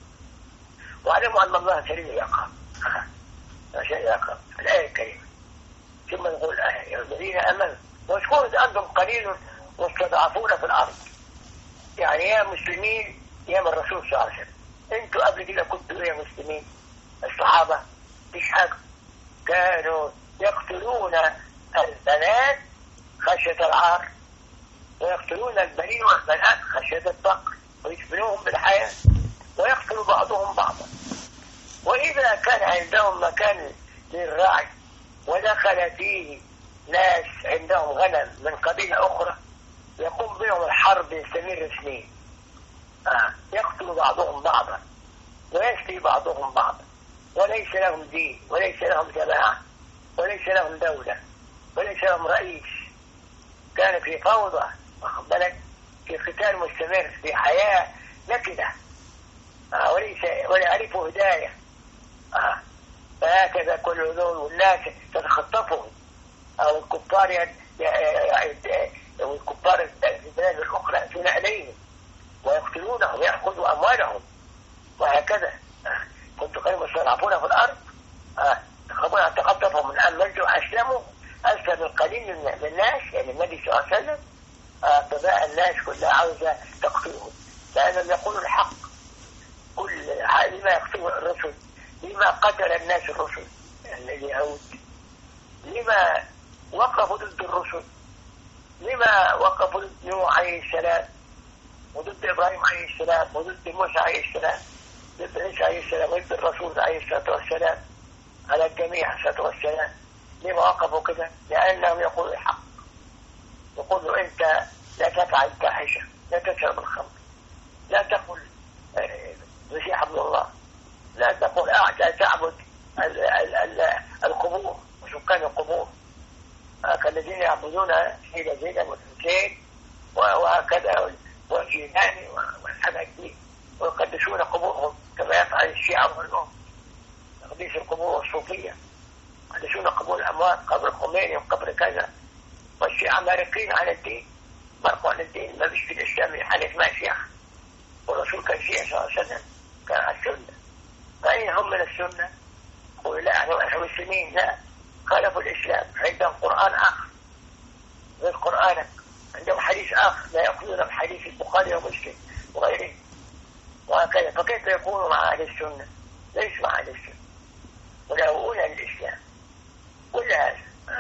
واعلموا أن الله شديد العقاب، شديد العقاب. الآية الكريمة ثم يقول يا الذين آمنوا واذكروا إذ أنتم قليل مستضعفون في الأرض، يعني يا مسلمين يا من الرسول صلى الله عليه وسلم، أنتوا قبل كده كنتوا يا مسلمين الصحابة مش حاجة، كانوا يقتلون البنات خشية العار، ويقتلون البنين والبنات خشية الفقر، ويدفنوهم بالحياة، ويقتل بعضهم بعضا. وإذا كان عندهم مكان للرعي ودخل فيه ناس عندهم غنم من قبيلة أخرى يقوم بهم الحرب يستمر سنين، يقتل بعضهم بعضا ويشفي بعضهم بعضا، وليس لهم دين وليس لهم جماعة وليس لهم دولة وليس لهم رئيس. كان في فوضى، واخد بالك، في قتال مستمر، في حياة نكدة، ولا يعرفوا هداية. فهكذا كل دول والناس تتخطفهم، أو الكفار والكفار البلاد الأخرى يأتون إليهم ويقتلونهم ويأخذوا أموالهم وهكذا. كنت قريبا يستضعفون في الأرض تخافون أن تخطفهم من أن نرجوا أسلموا أسلم القليل من الناس، يعني النبي صلى الله عليه وسلم. فبقى الناس كلها عاوزة تقتلهم لأنهم يقولوا الحق. لما يقتلوا الرسل، لما قتل الناس الرسل اليهود، لما وقفوا ضد الرسل، لما وقفوا ضد نوح عليه السلام وضد إبراهيم عليه السلام وضد موسى عليه السلام، ضد عيسى عليه السلام وضد الرسول عليه الصلاة والسلام، على الجميع عليه الصلاة والسلام. لما وقفوا كده؟ لأنهم يقولوا الحق، يقولوا أنت لا تفعل الفاحشة، لا تشرب الخمر، لا تقل مسيح ابن الله، لا تقل لا تعبد القبور وسكان القبور كالذين يعبدون سيدة زينب والحسين وهكذا والجيلاني والحاجات دي، ويقدسون قبورهم كما يفعل الشيعة والأم، تقديس القبور والصوفية، يقدسون قبور الأموات، قبر الخميني وقبر كذا. والشيعة مارقين على الدين، مرقوا على الدين، ما فيش في الإسلام حاجة اسمها شيعة، والرسول كان شيعي صلى الله عليه وسلم، كان على السنة. فأين هم من السنة؟ قولوا لا احنا مسلمين، لا، خالفوا الإسلام، عندهم قرآن آخر غير قرآنك، عندهم حديث آخر لا يأخذون بحديث البخاري ومسلم وغيره وهكذا. فكيف يكونوا مع أهل السنة؟ ليس مع أهل السنة ولا يؤون الإسلام. كل هذا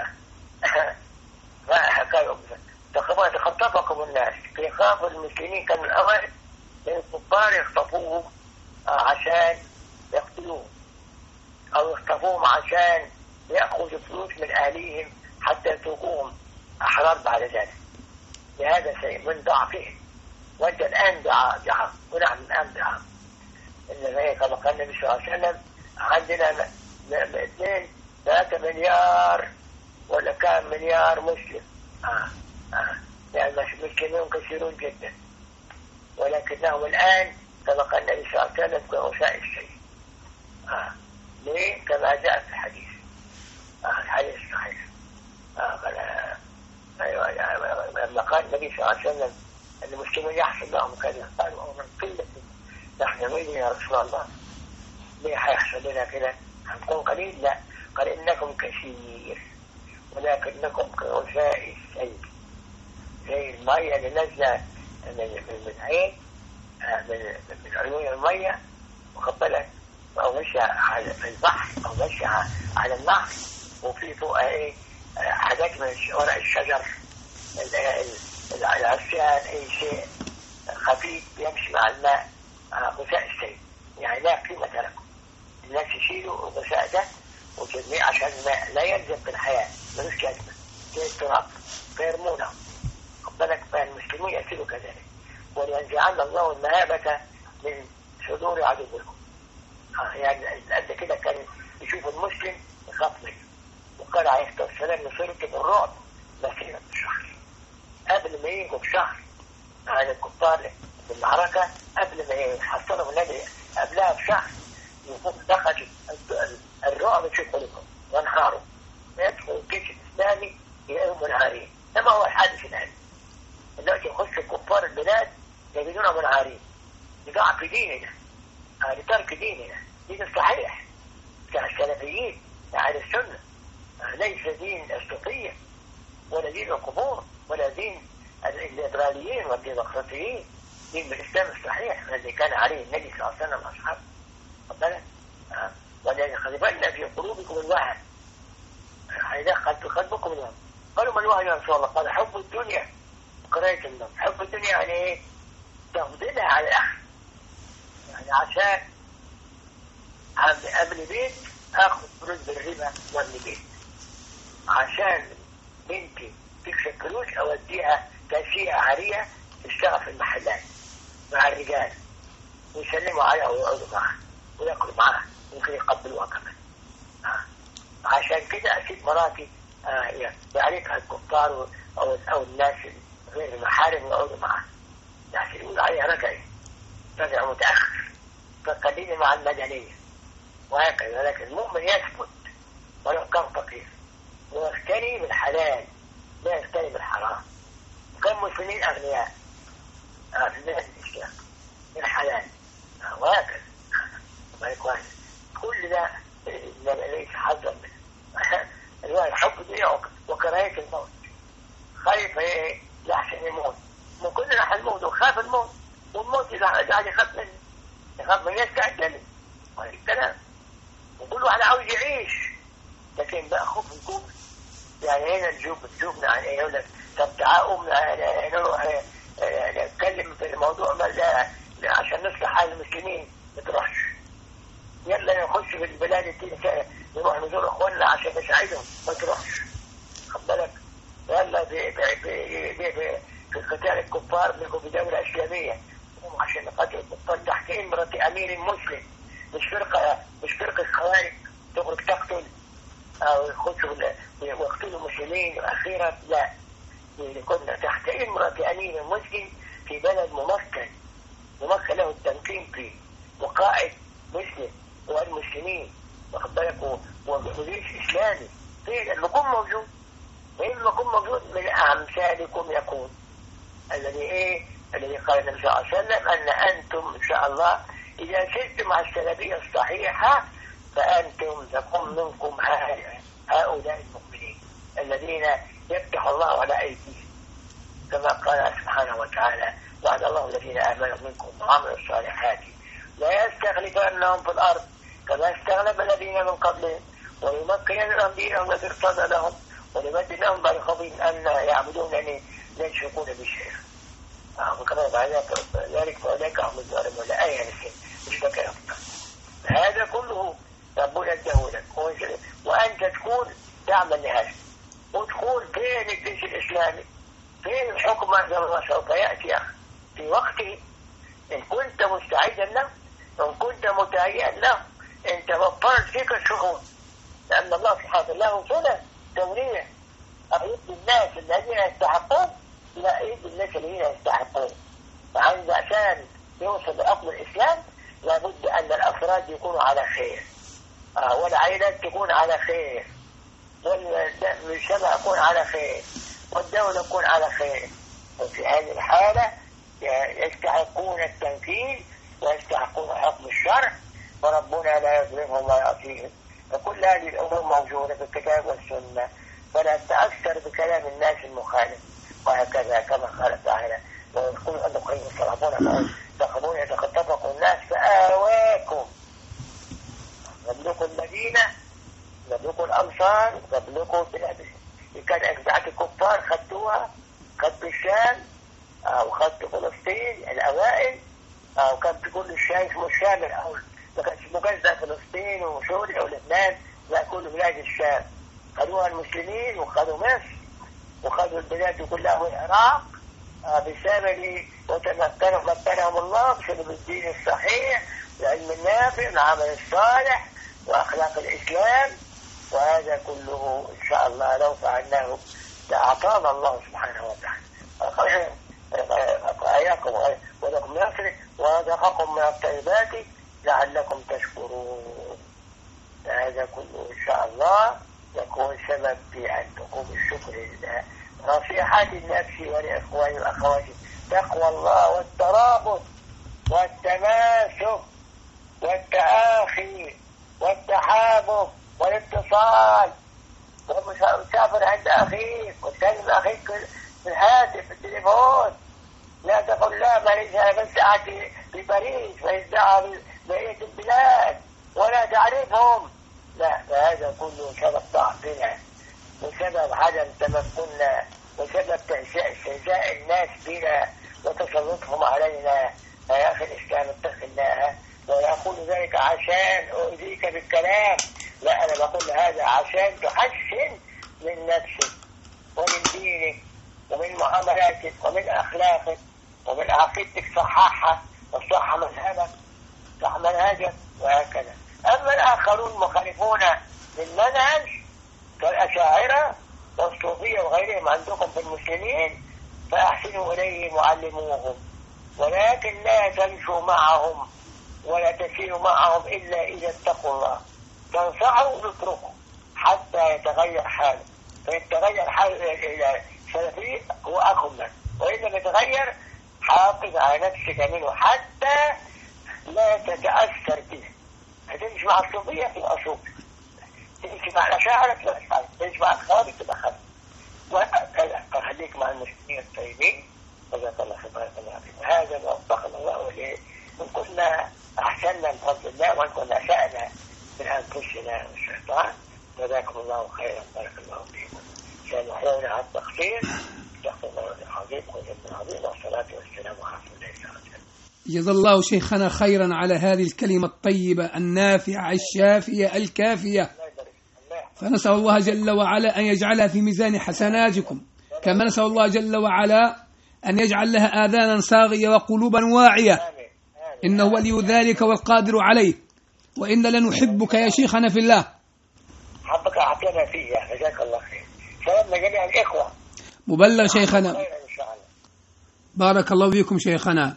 ما حكاية تخطفكم الناس، يخافوا المسلمين كانوا الأول لأن الكفار يخطفوهم عشان يقتلوهم، أو يخطفوهم عشان يأخذوا فلوس من أهليهم حتى يتركوهم أحرار بعد ذلك. لهذا شيء من ضعفهم. وأنت الآن ضعف ونحن الآن ضعف. إنما هي كما قال النبي صلى الله عليه وسلم عندنا 2-3 مليار ولا كام مليار مسلم، يعني المسلمون كثيرون جدا، ولكنهم الآن كما قال النبي صلى الله عليه وسلم كغثاء السيل. ليه؟ كما جاء في الحديث، الحديث الصحيح. لما قال النبي النبي صلى الله عليه وسلم أن المسلمين يحصل لهم كذا، قالوا من قلة نحن مين يا رسول الله؟ ليه هيحصل لنا كده؟ هنكون قليل؟ لا، قال إنكم كثير ولكنكم كغثاء السيل، زي المية اللي نازلة من عين من عيون المية، واخد بالك، أو ماشية على البحر أو ماشية على النهر، وفي فوقها إيه حاجات من ورق الشجر، العصيان، أي شيء خفيف يمشي مع الماء، غثاء السيل، يعني لا قيمة لكم. الناس يشيلوا الغثاء ده وترميه عشان الماء لا يلزم بالحياة، ملوش لازمة، زي التراب فيرمونه. خد بالك، فالمسلمين يصيروا كذلك. ولينزعن الله المهابة من صدور عدوكم. يعني قد كده كان يشوف المسلم يخاف منه. وقال عليه الصلاة والسلام نصرت بالرعب مسيرة شهر، قبل ما يجوا بشهر عن الكفار بالمعركة، قبل ما يحصلوا النبي قبلها بشهر يكون دخل الرعب في قلوبهم وانهاروا، يدخل الجيش الإسلامي يلاقيهم منهارين. كما هو الحادث الآن دلوقتي يخش كفار البلاد يجدون منهارين لضعف ديننا، لترك ديننا، دين الصحيح بتاع السلفيين أهل السنة، ليس دين الصوفية ولا دين القبور ولا دين الليبراليين والديمقراطيين، دين الإسلام الصحيح الذي كان عليه النبي صلى الله عليه وسلم وأصحابه. ولذلك خلي بالنا في قلوبكم الوهن، هيدخل في قلبكم الوهن. قالوا ما الوهن يا رسول الله؟ قال حب الدنيا وكراهية الموت. حب الدنيا يعني ايه؟ تفضيلها على الآخر، يعني عشان قبل بيت اخذ فلوس بالربا وابني بيت، عشان بنتي تكسب فلوس اوديها تأشيرة عارية تشتغل في المحلات مع الرجال ويسلموا عليها ويقعدوا معها ويأكلوا معها، ممكن يقبلوها كمان. عشان كده أسيب مراتي يعرفها الكفار أو الناس غير المحارم يقعدوا معها، لكن يقول عليها رجع متأخر، فخليني مع المدنية وهكذا. لكن المؤمن يثبت ولو كان فقير ويغتني بالحلال لا يغتني بالحرام. وكان مسلمين أغنياء في بلاد الإسلام بالحلال وهكذا. كل ده ليس حظا منه. الحب الدنيا وكراهية الموت، خايف ايه لحسن يموت، من كلنا هنموت وخاف الموت، والموت إذا يخاف منه، يخاف من يستعجل الكلام، وكل واحد عاوز يعيش. لكن بقى خوف الجبن، يعني هنا الجبن عن ايه؟ يقول لك طب تعالوا نروح نتكلم في الموضوع عشان نصلح حال المسلمين، ما تروحش. يلا نخش في البلاد التانية نروح نزور اخواننا عشان نساعدهم، ما تروحش. خد بالك، يلا في قتال الكفار بيجوا في دولة إسلامية عشان نقاتل الكفار تحت إمرة أمير مسلم، مش فرقة خوارج تخرج تقتل أو يخشوا ويقتلوا المسلمين. وأخيرا لا، كنا تحت إمرة أمير مسلم في بلد ممكن له التمكين فيه، وقائد مسلم والمسلمين، واخد بالك، وجيش إسلامي. فين المكون موجود؟ المكون موجود من أمثالكم يكون الذي قال النبي صلى الله عليه وسلم أن أنتم إن شاء الله إذا سرتم على السلفية الصحيحة فأنتم تكون منكم هؤلاء المؤمنين الذين يفتح الله على أيديهم، كما قال سبحانه وتعالى وعد الله الذين آمنوا منكم وعملوا الصالحات لا يستخلفنهم في الأرض كما استغلب الذين من قبلهم ويمكن لهم دينهم الذي ارتضى لهم وليبدل لهم بعد خوفهم أن يعبدونني لا يشركون بي شيئا. وكما بعد ذلك فأولئك هم الظالمون. لا آية مش فاكر أكثر. هذا كله ربنا اداهولك، وأنت تكون تعمل لهذا، وتكون فين الجيش الإسلامي، فين الحكم أنزل الله سوف يأتي في وقته إن كنت مستعدا له، إن كنت متهيئا له، أنت وفرت فيك الشهود، لأن الله سبحانه له سنة تورية أريد الناس الذين يستحقون لا أريد الناس الذين يستحقون. عشان يوصل لأصل الإسلام لابد أن الأفراد يكونوا على خير، والعائلات تكون على خير، والمجتمع يكون على خير، والدولة تكون على خير، وفي هذه الحالة يستحقون التنفيذ ويستحقون حكم الشرع، وربنا لا يظلمهم ولا يعصيهم. فكل هذه الأمور موجودة في الكتاب والسنة، فلا تأثر بكلام الناس المخالف. وهكذا كما قال تعالى: ويقول أنكم يصرفون تخبون يتخطفكم الناس فآواكم. قبلكم المدينة، قبلكم الأمصار، قبلكم بلاد كان أجزعة الكفار خدتوها، خدت الشام أو خدت فلسطين الأوائل، أو كان تقول الشام اسمه الشام الأول، ما كانش مجزأ فلسطين وسوريا ولبنان، لا كل بلاد الشام خدوها المسلمين، وخدوا مصر، وخدوا البلاد كلها والعراق بسبب مكنهم الله بسبب الدين الصحيح، العلم النافع، العمل الصالح، وأخلاق الإسلام. وهذا كله إن شاء الله لو فعلناه لأعطانا الله سبحانه وتعالى أياكم ولكم نصر ورزقكم من الطيبات لعلكم تشكرون. هذا كله إن شاء الله يكون سبب في أن تقوم الشكر لله. نصيحتي لنفسي ولإخواني وأخواتي: تقوى الله والترابط والتماسك والتآخي والتحابب والاتصال، وتسافر عند أخيك وتكلم أخيك في الهاتف في التليفون. لا تقول لا ماليش أنا بس قاعد في باريس ماليش دعوة بقية البلاد ولا تعرفهم. لا، فهذا كله سبب ضعفنا وسبب عدم تمكننا وسبب استهزاء الناس بنا وتسلطهم علينا. يا أخي الإسلام اتق الله، ولا أقول ذلك عشان أؤذيك بالكلام، لا، أنا بقول هذا عشان تحسن من نفسك ومن دينك ومن معاملاتك ومن أخلاقك ومن عقيدتك، صححها وصح مذهبك صح منهجك وهكذا. أما الآخرون مخالفون للمنهج كالأشاعرة والصوفية وغيرهم عندكم في المسلمين فأحسنوا إليهم وعلموهم، ولكن لا تمشوا معهم ولا تسيروا معهم إلا إذا اتقوا الله. تنصحوا واتركوا حتى يتغير حاله، فيتغير حاله إلى سلفي هو أخ منه، وإن لم يتغير حافظ على نفسك منه حتى لا تتأثر به. هتمشي مع الصوفية تبقى صوفي، تمشي مع الأشاعرة تبقى أشاعرة، تمشي مع الخوارج تبقى خوارج، وهكذا. فخليك مع المسلمين الطيبين. جزاك الله خير، بارك الله فيكم. هذا ما وفقنا الله وليه. إن كنا أحسننا من فضل الله وإن كنا أسأنا من أنفسنا والشيطان. جزاكم الله خيرا، بارك الله فيكم. سنحيونا على التقصير. استغفر الله العظيم والجنة العظيم والصلاة والسلام على رسول الله صلى الله عليه وسلم.
جزا الله شيخنا خيرا على هذه الكلمة الطيبة النافعة الشافية الكافية، فنسأل الله جل وعلا أن يجعلها في ميزان حسناتكم، كما نسأل الله جل وعلا أن يجعل لها آذانا صاغية وقلوبا واعية، إنه ولي ذلك والقادر عليه. وإن لنحبك يا شيخنا في الله.
حبك أعطينا فيه، جزاك الله خير. سلام لجميع الإخوة.
مبلغ شيخنا، بارك الله فيكم شيخنا.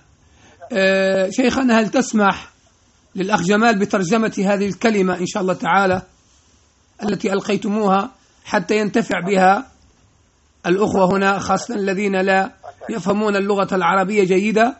شيخنا، هل تسمح للأخ جمال بترجمة هذه الكلمة إن شاء الله تعالى التي ألقيتموها حتى ينتفع بها الأخوة هنا، خاصة الذين لا يفهمون اللغة العربية جيدة؟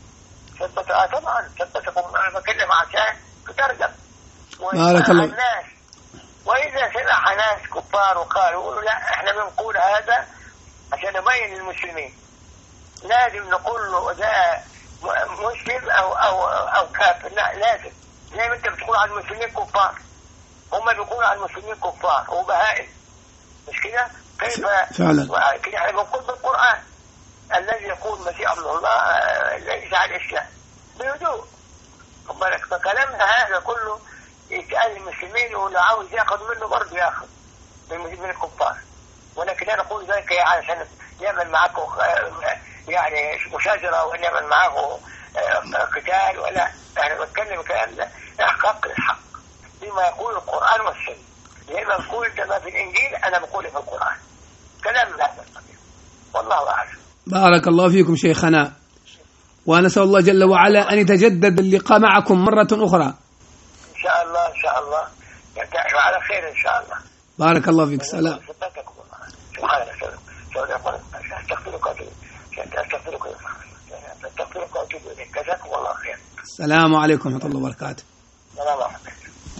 طبعا ثبتكم، أنا بكلم عشان تترجم
بارك الله.
الناس. وإذا سمع ناس كفار وقالوا يقولوا لا احنا بنقول هذا عشان نبين للمسلمين، لازم نقول له ده مسلم أو كافر. لا، لازم. زي ما انت بتقول على المسلمين كفار، هم بيقولوا على المسلمين كفار وبهائم، مش كده؟ كيف
فعلا
كده؟ احنا بنقول بالقرآن الذي يقول مسيح ابن الله ليس على الإسلام بهدوء. فكلامنا هذا كله يتقال للمسلمين، واللي عاوز ياخذ منه برضه ياخذ من الكفار، ولكن انا اقول ذلك علشان يعمل معاكم يعني مشاجره وان يعمل معاكم قتال، ولا يعني بتكلم كلام احقاق الحق بما يقول القران والسنه. زي ما بقول انت ما في الانجيل انا بقوله في القران، كلام لا تستطيع. والله اعلم. بارك
الله فيكم شيخنا، ونسأل الله جل وعلا أن يتجدد اللقاء معكم مرة أخرى
إن شاء الله. إن شاء الله على خير إن شاء الله.
بارك الله فيك. سلام.
سبحانك. استغفرك. أستغفرك وأتوب إليك. جزاكم الله خير.
السلام عليكم ورحمة الله وبركاته.
السلام عليكم.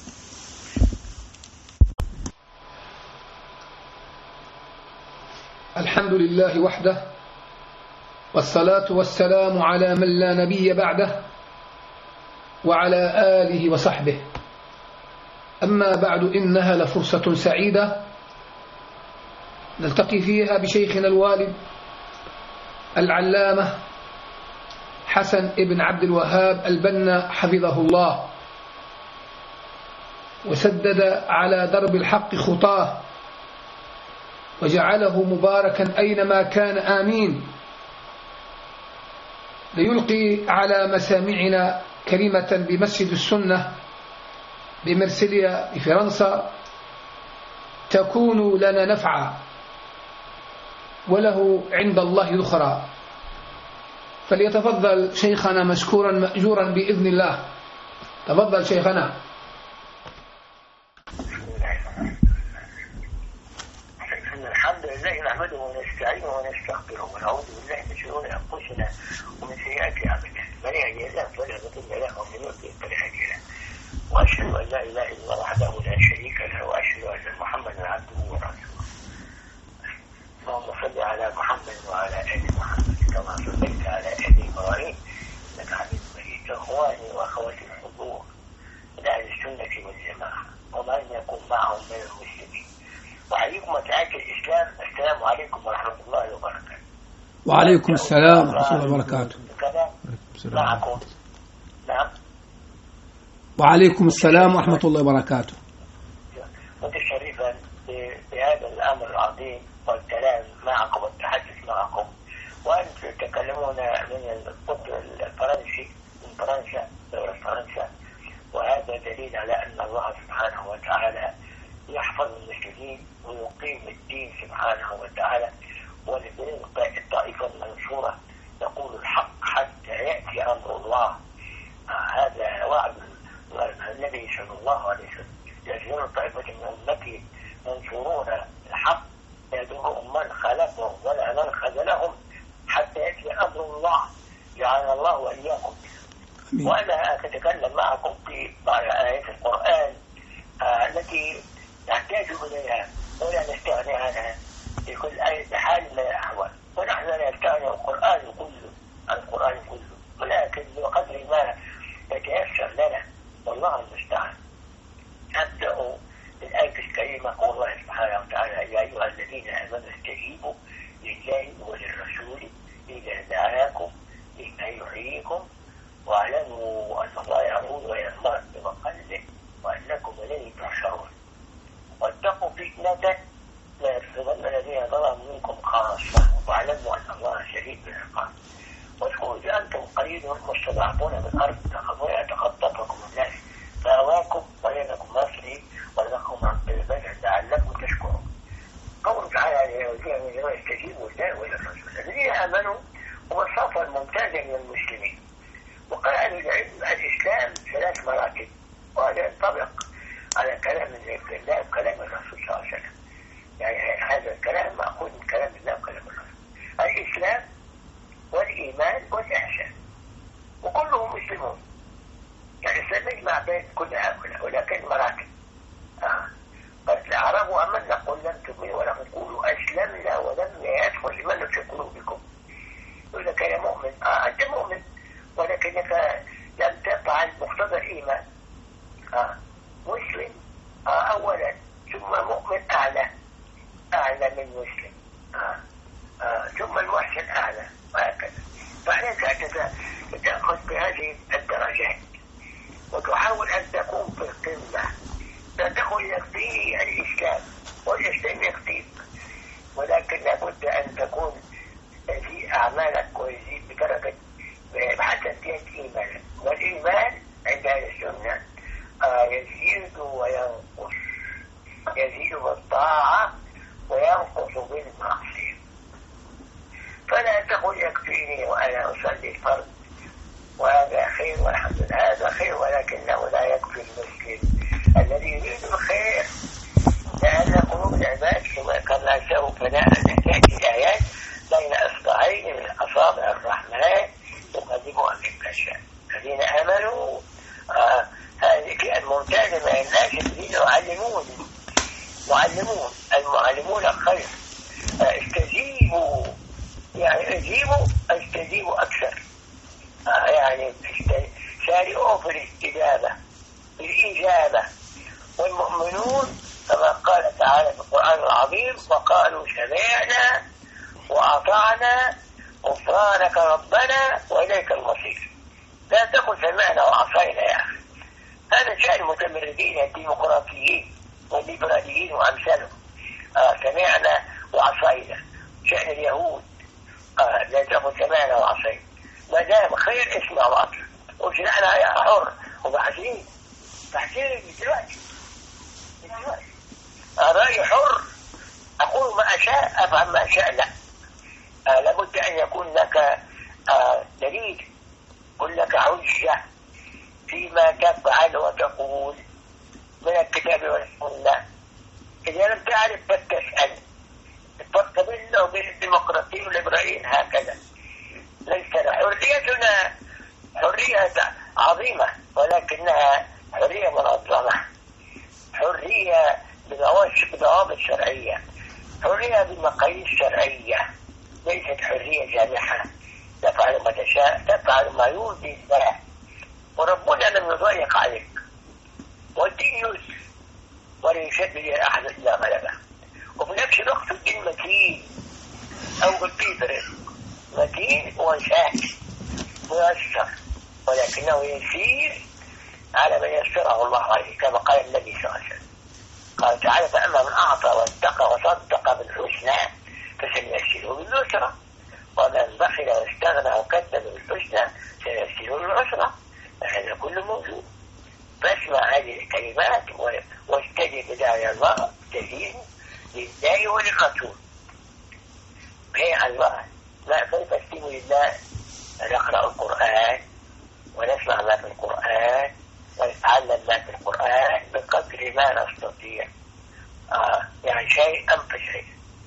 الحمد لله وحده، والصلاة والسلام على من لا نبي بعده وعلى آله وصحبه. أما بعد، إنها لفرصة سعيدة نلتقي فيها بشيخنا الوالد العلامة حسن ابن عبد الوهاب البنا حفظه الله، وسدد على درب الحق خطاه، وجعله مباركا أينما كان، آمين. ليلقي على مسامعنا كلمة بمسجد السنة بمرسيليا بفرنسا تكون لنا نفعا وله عند الله ذخرا. فليتفضل شيخنا مشكورا مأجورا بإذن الله. تفضل شيخنا.
الحمد لله نحمده ونستعينه ونستغفره ونعوذ بالله من شرور أنفسنا ومن سيئات أعمالنا. من يهده الله فلا مضل له ومن يضلل فلا هادي له. وأشهد أن لا إله إلا الله وحده لا شريك له، وأشهد أن محمدا عبده ورسوله. اللهم صل على محمد وعلى آل محمد كما صليت على آل إبراهيم إنك حميد مجيد. إخواني وأخواتي الحضور من أهل السنة والجماعة ومن يكون معهم من المسلمين، وعليكم وتعالى الإسلام. السلام عليكم ورحمة الله وبركاته.
وعليكم السلام ورحمة الله وبركاته.
معكم. نعم.
وعليكم السلام ورحمة الله وبركاته.
متشرفا بهذا الأمر العظيم والكلام معكم والتحدث معكم، وأنتم تتكلمون من القطر الفرنسي من فرنسا، دولة فرنسا، وهذا دليل على أن الله سبحانه وتعالى يحفظ المسلمين ويقيم الدين سبحانه وتعالى. ولذلك الطائفة المنصورة يقول الحق حتى يأتي أمر الله. هذا وعد النبي صلى الله عليه وسلم. يجعل طائفة من أمتي منصورون الحق يدعوهم من خلفهم ولا من خذلهم حتى يأتي أمر الله. جعلنا الله وإياكم. وأنا أتكلم معكم في بعض آيات القرآن التي نحتاج إليها ولا نستغني عنها في كل آية حال من الأحوال. ونحن لا نستغني عن القرآن كله، ولكن بقدر ما يتيسر لنا، والله المستعان. نبدأ بالآية الكريمة. قول الله سبحانه وتعالى: يا أيها الذين آمنوا استجيبوا لله وللرسول إذا دعاكم لما يحييكم واعلموا أن الله يعود ويأمر بمقلبه وأنكم إليه تحشرون. واتقوا فتنة لا يصيبن الذين ظلموا منكم خاصة واعلموا أن الله شديد العقاب. واذكروا إذ أنتم قليل مستضعفون من الأرض تخافون أن يتخطفكم الناس فآواكم وأيدكم نصره ورزقكم من طيبات لعلكم تشكرون. قوله تعالى: الذين يستجيبوا لله وللرسول. الذين آمنوا هو الصف الممتاز من المسلمين. وقال أهل العلم: الإسلام 3 مراتب، وهذا ينطبق على كلام الله وكلام الرسول صلى الله عليه وسلم. يعني هذا الكلام مأخوذ من كلام الله وكلام الرسول. الإسلام والإيمان والإحسان، وكلهم مسلمون. يعني الإسلام يجمع بين كل هؤلاء، ولكن مراتب. قالت الأعراب: آمنا قل لم تؤمنوا ولكن قولوا أسلمنا ولم يدخل الإيمان في قلوبكم. يقول لك يا مؤمن، أنت مؤمن ولكنك لم تفعل مقتضى الإيمان. مسلم أولا، ثم مؤمن أعلى من مسلم، ثم المحسن أعلى، وهكذا. فعليك أن تأخذ بهذه الدرجات وتحاول أن تكون في القمة. لا تقول يكفي الإسلام، والإسلام يكفيك، ولكن لابد أن تكون في أعمالك ويزيد بدرجة حتى تزيد إيمانك. والإيمان عند أهل السنة يزيد وينقص، يزيد بالطاعة وينقص بالمعصية. فلا تقل يكفيني وأنا أصلي الفرض وهذا خير والحمد لله، هذا خير، ولكنه لا يكفي المسلم الذي يريد الخير. لأن قلوب العباد كما سوف نأتي الآيات بين أصبعين من سارعوا في الإجابة والمؤمنون كما قال تعالى في القرآن العظيم وقالوا سمعنا وأطعنا غفرانك ربنا وإليك المصير. لا تقل سمعنا وعصينا يا أخي، هذا شأن المتمردين الديمقراطيين والليبراليين وأمثالهم. سمعنا وعصينا شأن اليهود. لا تقل سمعنا وعصينا، ما دام خير اسمع واطع. قلت نحن يا حر وبحثين دلوقتي رأي حر، أقول ما أشاء أفعل ما أشاء. لا، لابد أن يكون لك دليل، يكون لك حجة فيما تفعل وتقول من الكتاب والسنة. إذا لم تعرف فتسأل. الفرق بيننا وبين الديمقراطيين والليبراليين هكذا، ليس حريتنا حرية عظيمة ولكنها حرية منظمة، حرية بضوابط شرعية، حرية بمقاييس شرعية، ليست حرية جامحة تفعل ما تشاء، تفعل ما يرضي الله، وربنا لم يضيق عليك، والدين يسر ولا يشدد أحد إلا غلبه. وفي نفس الوقت الدين متين أو بالكبر، متين وسهل ميسر، ولكنه يسير على من يسره الله عليه، كما قال النبي صلى الله عليه وسلم. قال تعالى فأما من أعطى واتقى وصدق بالحسنى فسنيسره باليسرى، ومن بخل واستغنى وكذب بالحسنى سنيسره بالعسرى. هذا كله موجود. فاسمع هذه الكلمات واستجب داعي الله، استجيب لله وللرسول. هي الله ما كيف استجيب لله؟ نقرأ القرآن ونسمع ما في القرآن ونتعلم ما في القرآن بقدر ما نستطيع. يعني شيء أم شيء.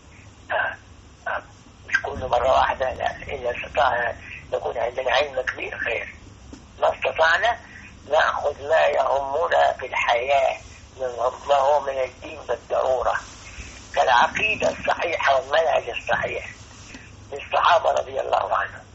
مش كل مرة واحدة، لا. إذا استطعنا يكون عندنا علم كبير خير. ما استطعنا نأخذ ما يهمنا في الحياة ما هو من الدين بالضرورة، كالعقيدة الصحيحة والمنهج الصحيح للصحابة رضي الله عنهم.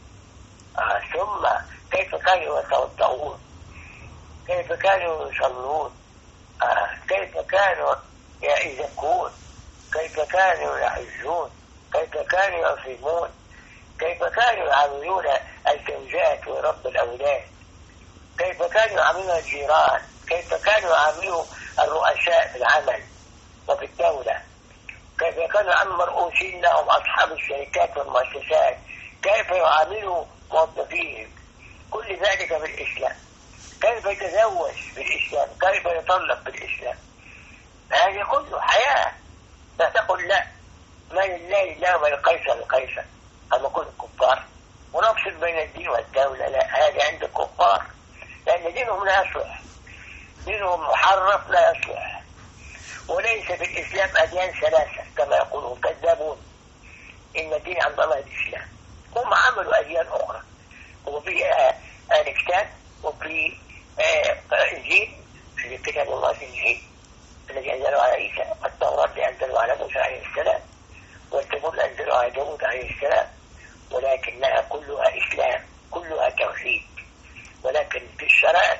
ثم كيف كانوا يتوضؤون، كيف كانوا يصلون، كيف كانوا يزكون، كيف كانوا يحجون، كيف كانوا يصومون، كيف كانوا يعاملون الزوجات ورب الأولاد، كيف كانوا يعاملون الجيران، كيف كانوا يعاملون الرؤساء في العمل وفي الدولة، كيف كانوا يعاملوا مرؤوسين لهم أصحاب الشركات والمؤسسات، كيف يعاملوا موظفيهم. كل ذلك بالإسلام. كيف يتزوج بالإسلام، كيف يطلق بالإسلام. هذه كله حياة. لا تقل لا ما لله لله وما للقيصر للقيصر، أما كل الكفار ونفصل بين الدين والدولة. لا، هذا عند الكفار، لأن دينهم لا يصلح، دينهم محرف لا يصلح. وليس في الإسلام أديان ثلاثة كما يقولون كذابون. إن الدين عند الله الإسلام. هم عملوا أديان أخرى، وفي الكتاب وفي إنجيل، في كتاب الله الإنجيل الذي أنزله على عيسى، التوراة التي أنزله على موسى عليه السلام، والزبور اللي أنزله على داود عليه السلام، ولكنها كلها إسلام، كلها توحيد. ولكن في الشرائع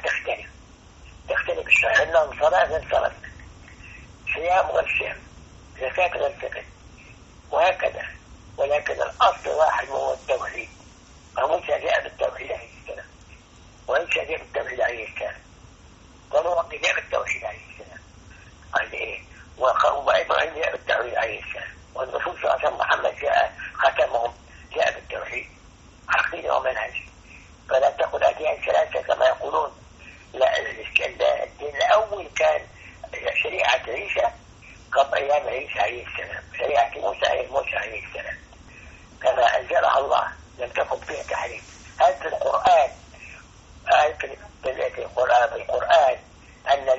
تختلف الشرائع. إنهم صلاة غير صلاة، صيام غير صيام، زكاة غير زكاة، وهكذا. ولكن الأصل واحد وهو التوحيد. موسى جاء بالتوحيد عليه السلام، وعيسى جاء بالتوحيد عليه السلام، ونوح جاء بالتوحيد عليه السلام. قال إيه؟ وإبراهيم جاء بالتوحيد عليه السلام، والرسول صلى الله عليه وسلم محمد جاء ختمهم جاء بالتوحيد عقيدة ومنهج. فلا تقل أديان ثلاثة كما يقولون. لا، الدين الأول كان شريعة عيسى قبل أيام عيسى عليه السلام، شريعة موسى عليه السلام كما أنزلها الله، لم تكن فيها تحريف. هل في القرآن بالقرآن أن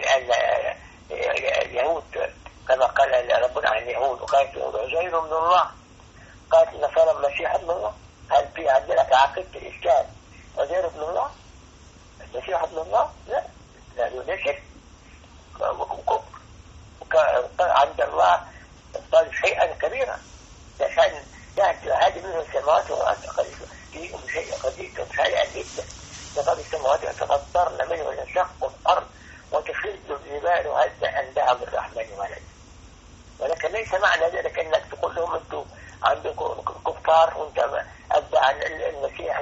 اليهود كما قال ربنا عن اليهود وقالت عزير من الله، قالت النصارى المسيح ابن الله. هل في عندنا كعقيدة الإسلام عزير ابن الله؟ المسيح ابن الله؟ لا، لا شرك عند الله قال شيئا كبيرا، لكن هذه منه السماوات والأرض فيهم شيء قدير شيئا جدا. لقد السماوات يتفطر عندكم كفار وانت ادعى المسيح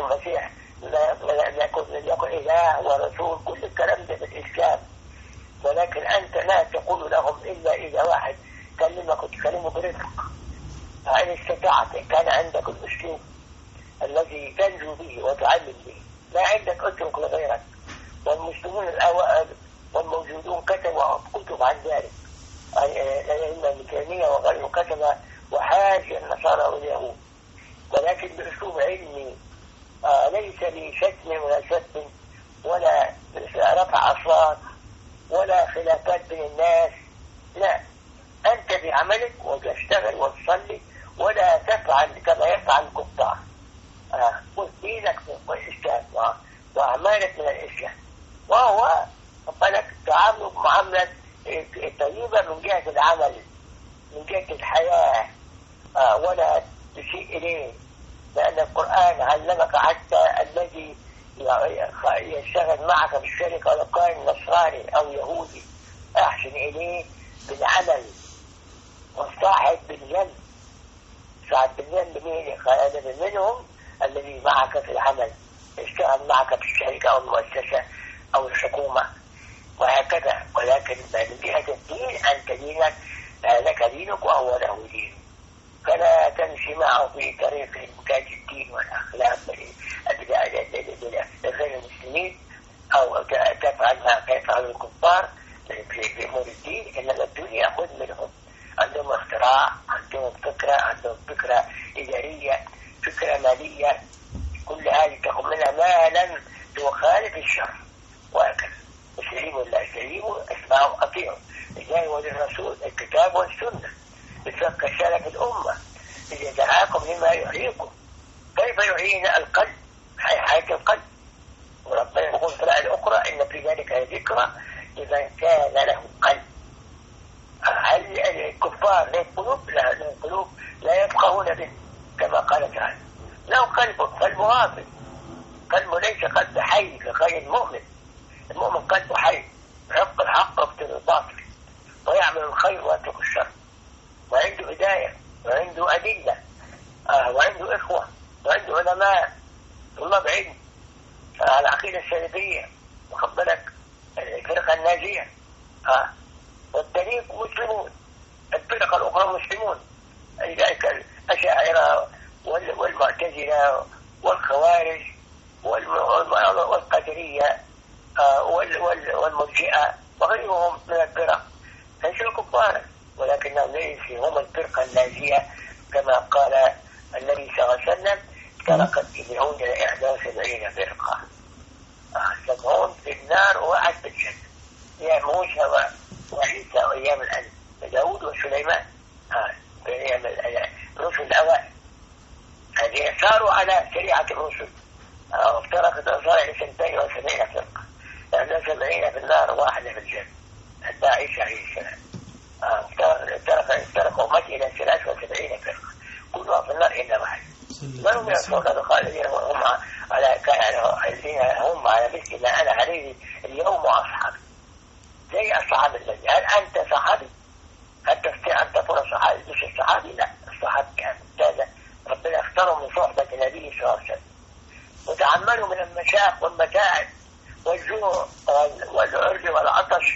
لا يكون اله ورسول، كل الكلام ده في الاسلام. ولكن انت لا تقول لهم الا اذا واحد كلمك وتكلمه برفق. فان استطعت كان عندك الاسلوب الذي تنجو به وتعلم به، ما عندك اترك لغيرك. والمسلمون الاوائل والموجودون كتبوا كتب عن ذلك، الأئمة ابن تيمية وغيره كتب وحاج النصارى واليهود، ولكن بأسلوب علمي، ليس بشتم ولا شتم ولا رفع أصوات ولا خلافات بين الناس. لا، أنت بعملك وتشتغل وتصلي ولا تفعل كما يفعل الكفار. دينك من الإسلام وأعمالك من الإسلام، وهو ربنا تعاملك معاملة طيبة من جهة العمل، من جهة الحياة، ولا تسيء إليه، لأن القرآن علمك حتى الذي يشتغل معك بالشركة ولو كان نصراني أو يهودي أحسن إليه بالعمل، والصاحب بالجنب. صاحب بالجنب مين؟ قال منهم الذي معك في العمل، يشتغل معك في الشركة أو المؤسسة أو الحكومة وهكذا. ولكن من جهة الدين أنت دينك لك دينك وهو له دين، فلا تمشي معه في طريق إنتاج الدين والأخلاق لغير المسلمين، أو تفعل ما يفعل الكفار في أمور الدين. إنما الدنيا خذ منهم، عندهم اختراع، عندهم فكرة إدارية، فكرة مالية، كل هذه تأخذ منها مالا تخالف الشرع وهكذا. استجيبوا لا استجيبوا، اسمعوا اطيعوا لله وللرسول، الكتاب والسنه، بتفكر سلف الامه اذا دعاكم لما يحييكم. كيف يحيينا القلب؟ حياه القلب. وربنا يقول في الايه الاخرى ان في ذلك ذكرى لمن كان له قلب. هل الكفار لهم قلوب؟ لا، لهم قلوب لا يفقهون به، كما قال تعالى له قلب، قلب غافل، قلبه ليس قلب حي كغير المؤمن. المؤمن قلبه حي، يحب الحق ويبطل الباطل، ويعمل الخير ويترك الشر، وعنده هداية وعنده أدلة، وعنده إخوة وعنده علماء طلاب علم على العقيدة السلفية، واخد بالك، الفرقة الناجية، والدليل مسلمون، الفرقة الأخرى مسلمون، ذلك الأشاعرة والمعتزلة والخوارج والقدرية والمرجئة وغيرهم من الفرق، ليسوا كفارا، ولكنهم ليسوا هم الفرقة الناجية، كما قال النبي صلى الله عليه وسلم افترقت اليهود إلى 71 فرقة، 70 في النار وواحد في الجنة، يا موسى وعيسى وأيام الأنبياء، داود وسليمان، في أيام الرسل الأوائل، هذه صاروا على شريعة الرسل. افترقت الأنصار إلى 72 فرقة، 70 في النار وواحدة في الجنة، حتى عيسى عليه السلام. افترق أمتي إلى 73 فرقة، كلها في النار إلا واحد. ما هم يصدقون الخالدين هم على هم على مثل ما أنا عليه اليوم وأصحابي، زي أصحاب النبي. هل أنت صحابي؟ هل تستطيع أن تكون صحابي؟ مش الصحابي، لا، الصحابي كان ممتازة، ربنا اختاروا من صحبة النبي صلى الله عليه وسلم، وتعملوا من المشاق والمتاعب والجوع والعرج والعطش،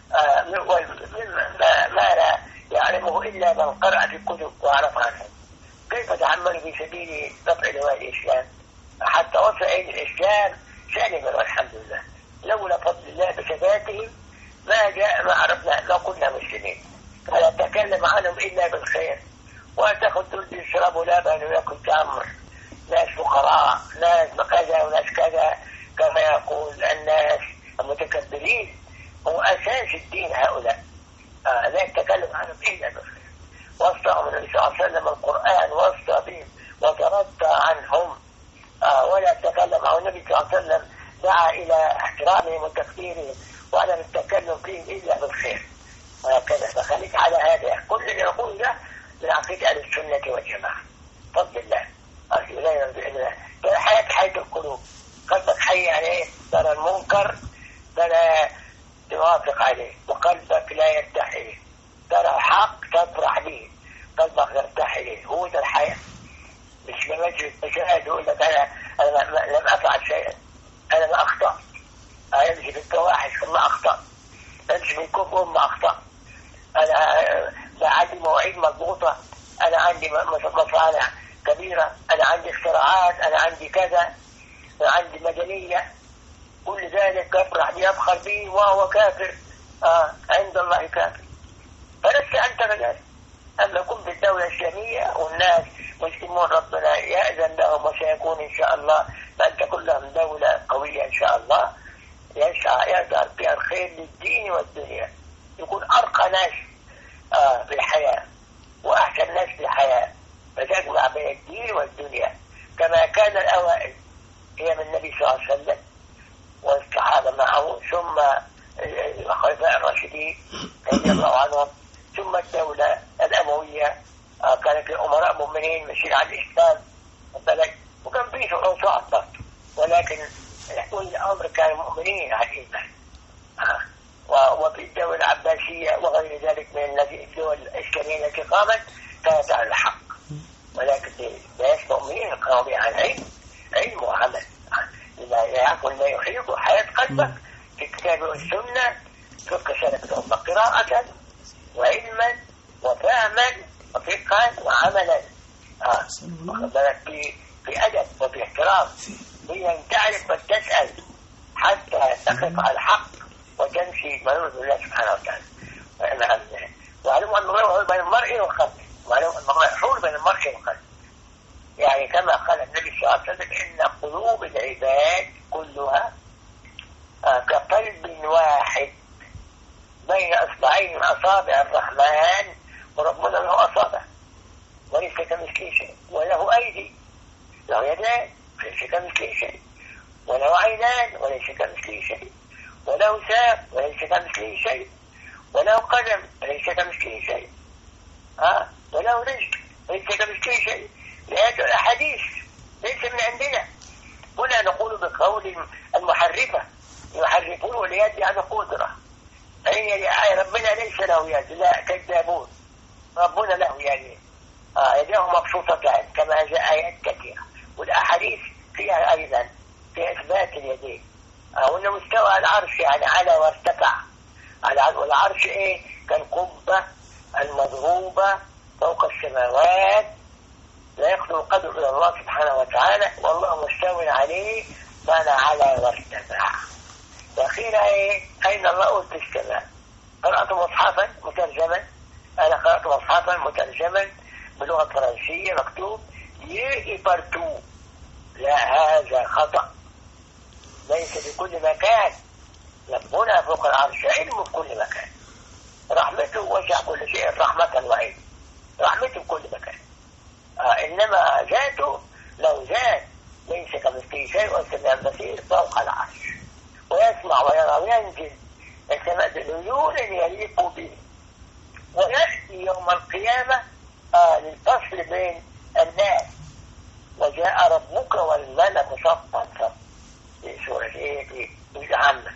ما لا يعلمه إلا من قرأ في الكتب وعرف عنه. كيف تعملوا في سبيل رفع لواء الإسلام حتى وصل إلى الإسلام سالما والحمد لله؟ لولا فضل الله بثباتهم ما عرفنا، ما كنا مسلمين. فلا تكلم عنهم إلا بالخير، وتأخذ يشربوا لبن ويأكل تمر، ناس فقراء، ناس كذا وناس كذا، كما يقول الناس المتكبرين. هو أساس الدين هؤلاء، لا يتكلم عنهم إلا بالخير. وصى من النبي صلى الله عليه وسلم القرآن، وصى بهم وترضى عنهم، ولا تكلم عن النبي صلى الله عليه وسلم، دعا إلى احترامهم وتقديرهم وعلى التكلم فيهم إلا بالخير، وهكذا. فخليك على هذا، كل اللي يقول ده من عقيدة أهل السنة والجماعة، فضل الله. حياة القلوب، قلبك حي عليه، ترى المنكر فلا توافق عليه، وقلبك لا يرتاح إليه، ترى حق تفرح به، قلبك يرتاح إليه. هو ده الحياة، كبيرة، أنا عندي اختراعات، أنا عندي كذا، أنا عندي مدنية، كل ذلك يفرح يفخر به وهو كافر. عند الله كافر. فلست أنت كذلك. أما يكون بالدولة الإسلامية والناس مسلمون ربنا يأذن لهم وسيكون إن شاء الله بأن تكون لهم دولة قوية إن شاء الله يجعل فيها الخير للدين والدنيا، يكون أرقى ناس في الحياة وأحسن ناس في الحياة، فتجمع بين الدين والدنيا كما كان الأوائل أيام النبي صلى الله عليه وسلم والصحابة معه، ثم الخلفاء الراشدين رضي الله عنهم، ثم الدولة الأموية كان في أمراء مؤمنين ماشيين على الإسلام البلد، وكان فيه عصاة برضه، ولكن كل الأمر كانوا مؤمنين على الإيمان. وفي الدولة العباسية وغير ذلك من الدول الإسلامية التي قامت كانت على الحق، ولكن ناس مؤمنين كانوا بها عن علم وعمل. لا يعقل ما يحيط حياة قلبك في الكتاب والسنة، فقه سلف الأمة قراءة وعلما وفهما وفقها وعملا، في أدب وفي احترام، هي أن تعرف وتسأل حتى تقف على الحق وتمشي ما يرضي الله سبحانه وتعالى. وعلم أن الله بين المرء والقلب، وعلم أن الله يحول بين المرء والقلب، يعني كما قال النبي صلى الله عليه وسلم إن قلوب العباد كلها كقلب واحد بين أصبعين من أصابع الرحمن، وربنا له أصابع وليس كمثله شيء، وله أيدي له يدان وليس كمثله شيء، وله عينان وليس كمثله شيء، وله ساق وليس كمثله شيء، وله قدم وليس كمثله شيء، وله رزق وليس كمثله شيء. لهذه الأحاديث ليس من عندنا، هنا نقول بقول المحرفة يحرفون اليد يعني قدرة، ربنا ليس له يد، لا كذابون، ربنا له يدين، يديه مبسوطتان كما جاء آيات كثيرة، والأحاديث فيها أيضا في إثبات اليدين. وأنه مستوى العرش يعني على وارتفع، والعرش كالقبة المضروبة فوق السماوات لا يقدر القدر إلى الله سبحانه وتعالى، والله مستوى عليه فأنا على وارتفع. وأخيرا أين الله قلت السماء؟ قرأت مصحفا مترجما، أنا قرأت مصحفا مترجما بلغة فرنسية مكتوب يي بارتو، لا هذا خطأ، ليس في كل مكان، ربنا فوق العرش علمه في كل مكان، رحمته وسع كل شيء رحمة وعلم، رحمته في كل مكان. إنما ذاته لو ذات ليس كمثله شيء، والسميع البصير فوق العرش ويسمع ويرى وينزل السماء بنزول يليق به، ويأتي يوم القيامة للفصل بين الناس، وجاء ربك والملك صفا صفا في سورة في العامة،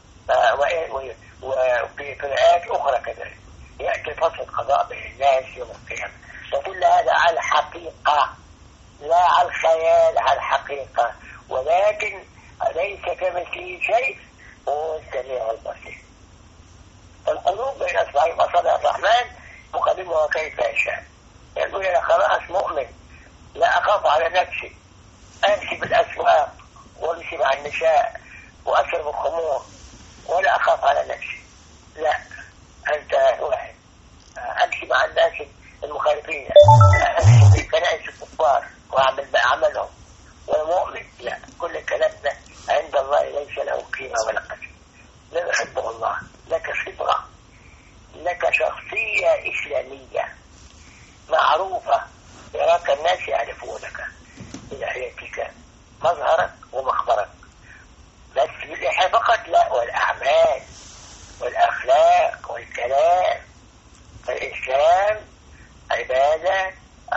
وفي آيات أخرى كذلك يأتي فصل القضاء بين الناس يوم القيامة. وكل هذا على الحقيقة لا على الخيال، على الحقيقة، ولكن ليس كمثله شيء هو السميع البصير. القلوب بين أصبعين أصابع الرحمن مقلبها كيف يشاء. يقول أنا خلاص مؤمن لا أخاف على نفسي، أمشي بالأسواق وأمشي مع النساء وأشرب الخمور ولا أخاف على نفسي، لا أنت واحد، أمشي مع الناس المخالفين، أمشي في كنائس الكفار وأعمل بعملهم والمؤمن، لا، كل الكلام ده عند الله ليس له قيمة ولا قدر. لا يحبه الله، لك فطرة، لك شخصية إسلامية معروفة يراك الناس يعرفونك بلحيتك مظهرك ومخبرك، بس باللحية فقط لا، والأعمال والأخلاق والكلام. فالإسلام عبادة،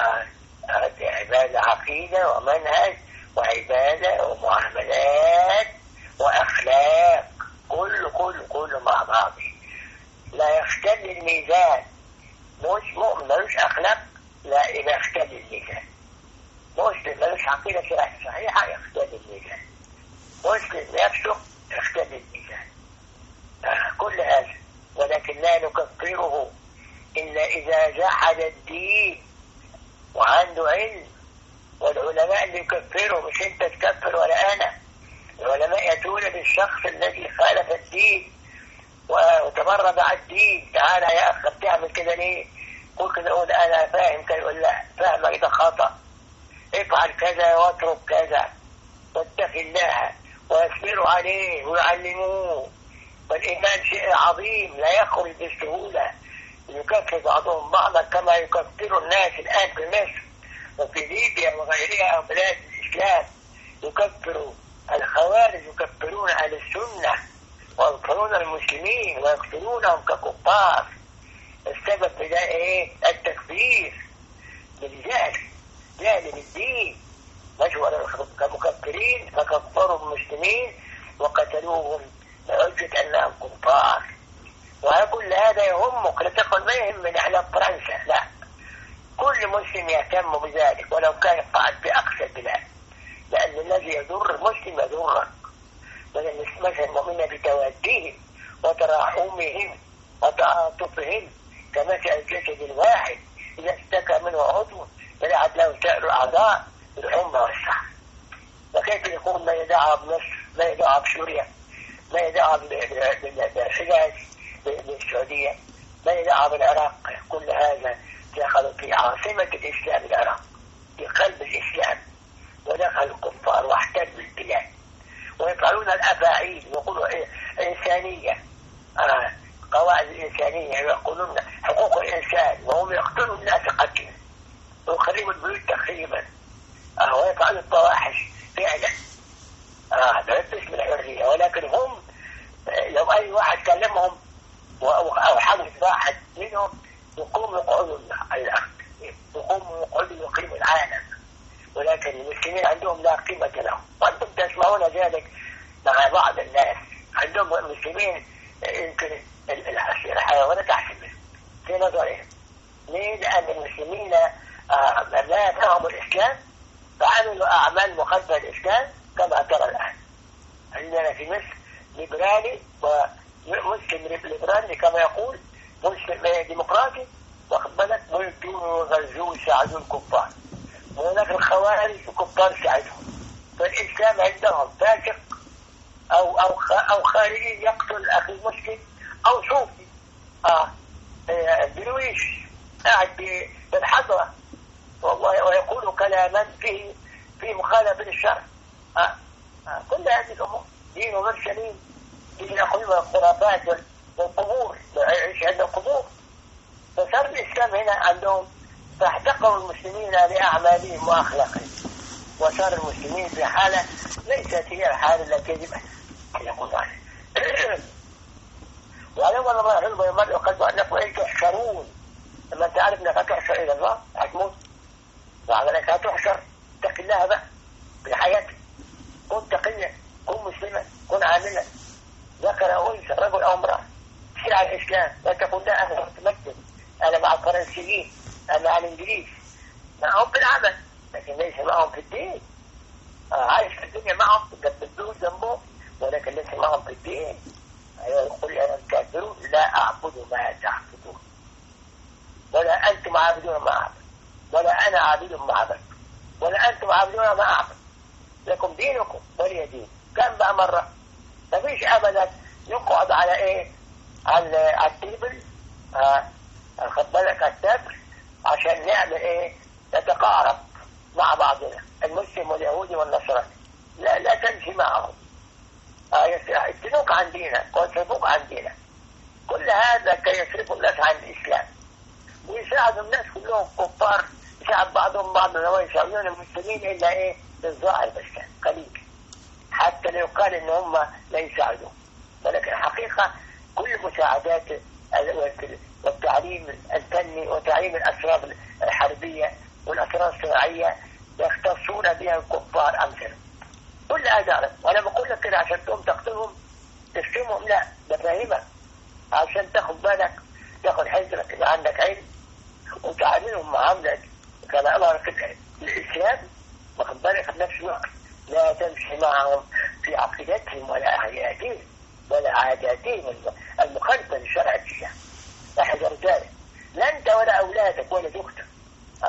عبادة عقيدة ومنهج وعبادة ومعاملات وأخلاق، كله مع بعضه، لا يختل الميزان. مش مؤمن ملوش أخلاق لا يختل الميزان، مسلم ملوش عقيدة صحيحة يختل الميزان، مسلم نفسه يختل الميزان، كل هذا. ولكن لا نكفره إلا إذا جحد الدين وعنده علم يكفره، مش انت تكفر ولا انا. العلماء يأتون بالشخص الذي خالف الدين وتمرد على الدين، تعالى يا اخ بتعمل كده ليه؟ ممكن يقول انا فاهم كده، يقول لا فاهمك ده خطأ، افعل كذا واترك كذا واتق الله، ويصبروا عليه ويعلموه. والإيمان شيء عظيم لا يخرج بسهولة، يكفر بعضهم بعضا كما يكفر الناس الآن في مصر وفي ليبيا وغيرها بلاد الإسلام. يكفروا الخوارج، يكفرون أهل السنة ويكفرون المسلمين ويقتلونهم ككفار. السبب في ده ايه؟ التكفير بالجهل، جهل بالدين. مشوا كمكفرين فكفروا المسلمين وقتلوهم بحجة انهم كفار. وكل هذا يهمك، لا تقل ما يهمنا احنا في فرنسا، لا، كل مسلم يهتم بذلك ولو كان قاعد في اقصى البلاد، لان الذي يضر المسلم يضرك. مثل المؤمنين بتواديهم وتراحمهم وتعاطفهم كمثل الجسد الواحد إذا اشتكى منه عضو تداعت له سائر الأعضاء بالحمى والسهر. وكيف يكون ما يدعى بمصر، ما يدعى بسوريا، ما يدعى بالحجاز بالسعودية، ما يدعى بالعراق؟ كل هذا دخلوا في عاصمة الإسلام العراق، في قلب الإسلام، ودخل الكفار واحتلوا البلاد ويفعلون الأفاعيل ويقولوا إنسانية، قواعد الإنسانية، ويقولون حقوق الإنسان، وهم يقتلون الناس قتلا ويخربوا البيوت تخريبا، ويفعلوا الفواحش فعلا باسم الحرية. ولكن هم لو أي واحد كلمهم أو حدث واحد منهم يقوموا يقعدوا الأرض، يقوموا يقعدوا يقيموا العالم. ولكن المسلمين عندهم لا قيمة لهم، وأنتم تسمعون ذلك مع بعض الناس. عندهم المسلمين يمكن الحيوانات أحسن في نظرهم. ليه؟ لأن المسلمين ما فهموا الإسلام فعملوا أعمال مخالفة للإسلام كما ترى الآن. عندنا في مصر ليبرالي ومسلم ليبرالي كما يقول، مسلم ديمقراطي واخد بالك، ويدون ويغزوا ويساعدون الكفار، وهناك الخوارج الكفار ساعدهم. فالإسلام عندهم فاسق أو خارجي يقتل أخي المسلم، أو صوفي درويش قاعد بالحضرة ويقول كلاما فيه مخالفة للشرع. كل هذه الأمور دين غير سليم، دين يأخذ الخرافات والقبور، يعيش عندهم قبور. فصار الإسلام هنا عندهم، فاحتقروا المسلمين لأعمالهم وأخلاقهم، وصار المسلمين في حالة ليست هي الحالة التي يجب أن يكون عليها. ولما الله يحلم ويمر وقد أنكم إن تحشرون، لما أنت عارف أنك هتحشر إلى الله هتموت، وعليك هتحشر. اتق الله بقى في حياتك، كن تقيا، كن مسلما، كن عاملا، ذكر أو أنثى، رجل أو امرأة، سير على الإسلام. لا تقول لا أنا أتمكن، أنا مع الفرنسيين، أنا مع الإنجليز، معهم في العمل لكن ليس معهم في الدين. عايش في الدنيا معهم يقبلون ذنبهم ولكن ليس معهم في الدين. يقول أنا الكافرون لا أعبد ما تعبدون، ولا أنتم عابدون ما أعبد، ولا أنا عابد ما عبد، ولا أنتم عابدون ما أعبد، لكم دينكم ولي دين. كم بقى مرة؟ ما فيش أبدا يقعد على إيه؟ على التيبل، خد بالك، التبر، عشان نعمل إيه؟ نتقارب مع بعضنا، المسلم واليهودي والنصراني، لا تمشي معهم، يفتنوك عن دينك ويصرفوك عن دينك. كل هذا كي يصرفوا الناس عن الإسلام ويساعدوا الناس كلهم كفار، يساعد بعضهم بعضا ويساعدون المسلمين إلا إيه؟ بالظاهر بس قليل، حتى لو قال إن هم لا يساعدون. ولكن الحقيقة كل مساعدات والتعليم الفني وتعليم الأسرار الحربية والأسرار الصناعية يختصون بها الكفار أمثلهم. كل هذا أعرف، وأنا بقول لك كده عشان تقوم تقتلهم تشتمهم، لا، بفهمك عشان تاخد بالك، تاخد حذرك، يبقى عندك علم وتعاملهم معاملة كما أمرك الإسلام، واخد بالك في نفس الوقت لا تمشي معهم في عقيدتهم ولا أعيادهم ولا عاداتهم المخالفة لشرع الإسلام. احذر ذلك، لا أنت ولا أولادك ولا زوجتك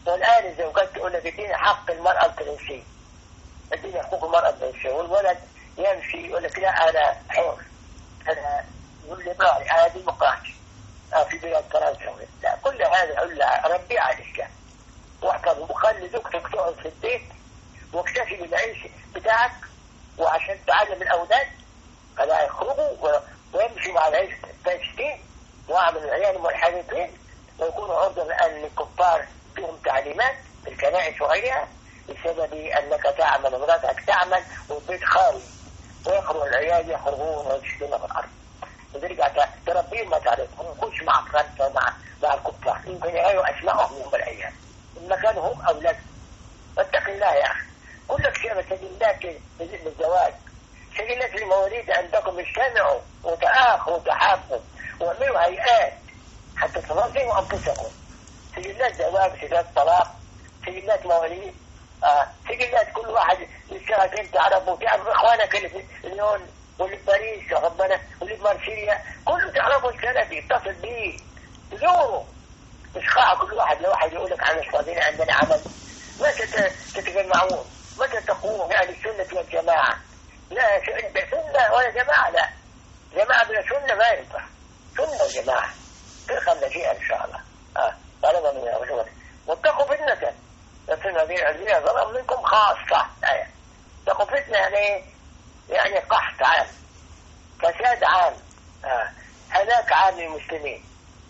والآن الزوجات تقول لك اديني حق المرأة الفرنسية، اديني حقوق المرأة الفرنسية، والولد يمشي يقول لك لا أنا حر، أنا ليبرالي، أنا ديمقراطي في بلاد فرنسا. لا، كل هذا أقول لها ربي على الإسلام واحفظ، وخلي زوجتك تقعد في البيت واكتفي بالعيش بتاعك، وعشان تعلم الأولاد فلا يخرجوا ويمشوا مع العيش فاسدين، واعمل العيال منحرفين ويكونوا عرضة لأن الكفار فيهم تعليمات في الكنائس وغيرها بسبب أنك تعمل ومراتك تعمل والبيت خالي، ويخرج العيال يخرجون ويشتون في الأرض، وترجع تربيهم ما تعرفهم، ويخش مع فرنسا مع الكفار، يمكن يغيروا أسمائهم يوم من الأيام، المكان هم أولاد. فاتق الله يا أخي، كلك شيء سجلات للزواج، سجلات المواليد عندكم اجتمعوا وتآخوا وتحابوا واعملوا هيئات حتى تنظموا أنفسكم، سجلات زواج، سجلات طلاق، سجلات مواليد، سجلات كل واحد يشتغل انت تعرفه، تعرف اخوانك اللي في ليون واللي في باريس ربنا واللي في مارسيليا، كله تعرفه السنة دي، اتصل بيه تزوره، مش خاع كل واحد لواحد يقول لك احنا مش فاضيين عندنا عمل. متى تتجمعون؟ متى تقوموا يعني السنة والجماعة؟ لا سنة ولا جماعة، لا جماعة بلا سنة ما ينفع، سنة وجماعة تلقى النجيئة إن شاء الله. طلبا من الرجل واتقوا فتنة السنة الذين ظلم منكم خاصة. اتقوا فتنة يعني قحط عام، فساد عام، هلاك عام للمسلمين.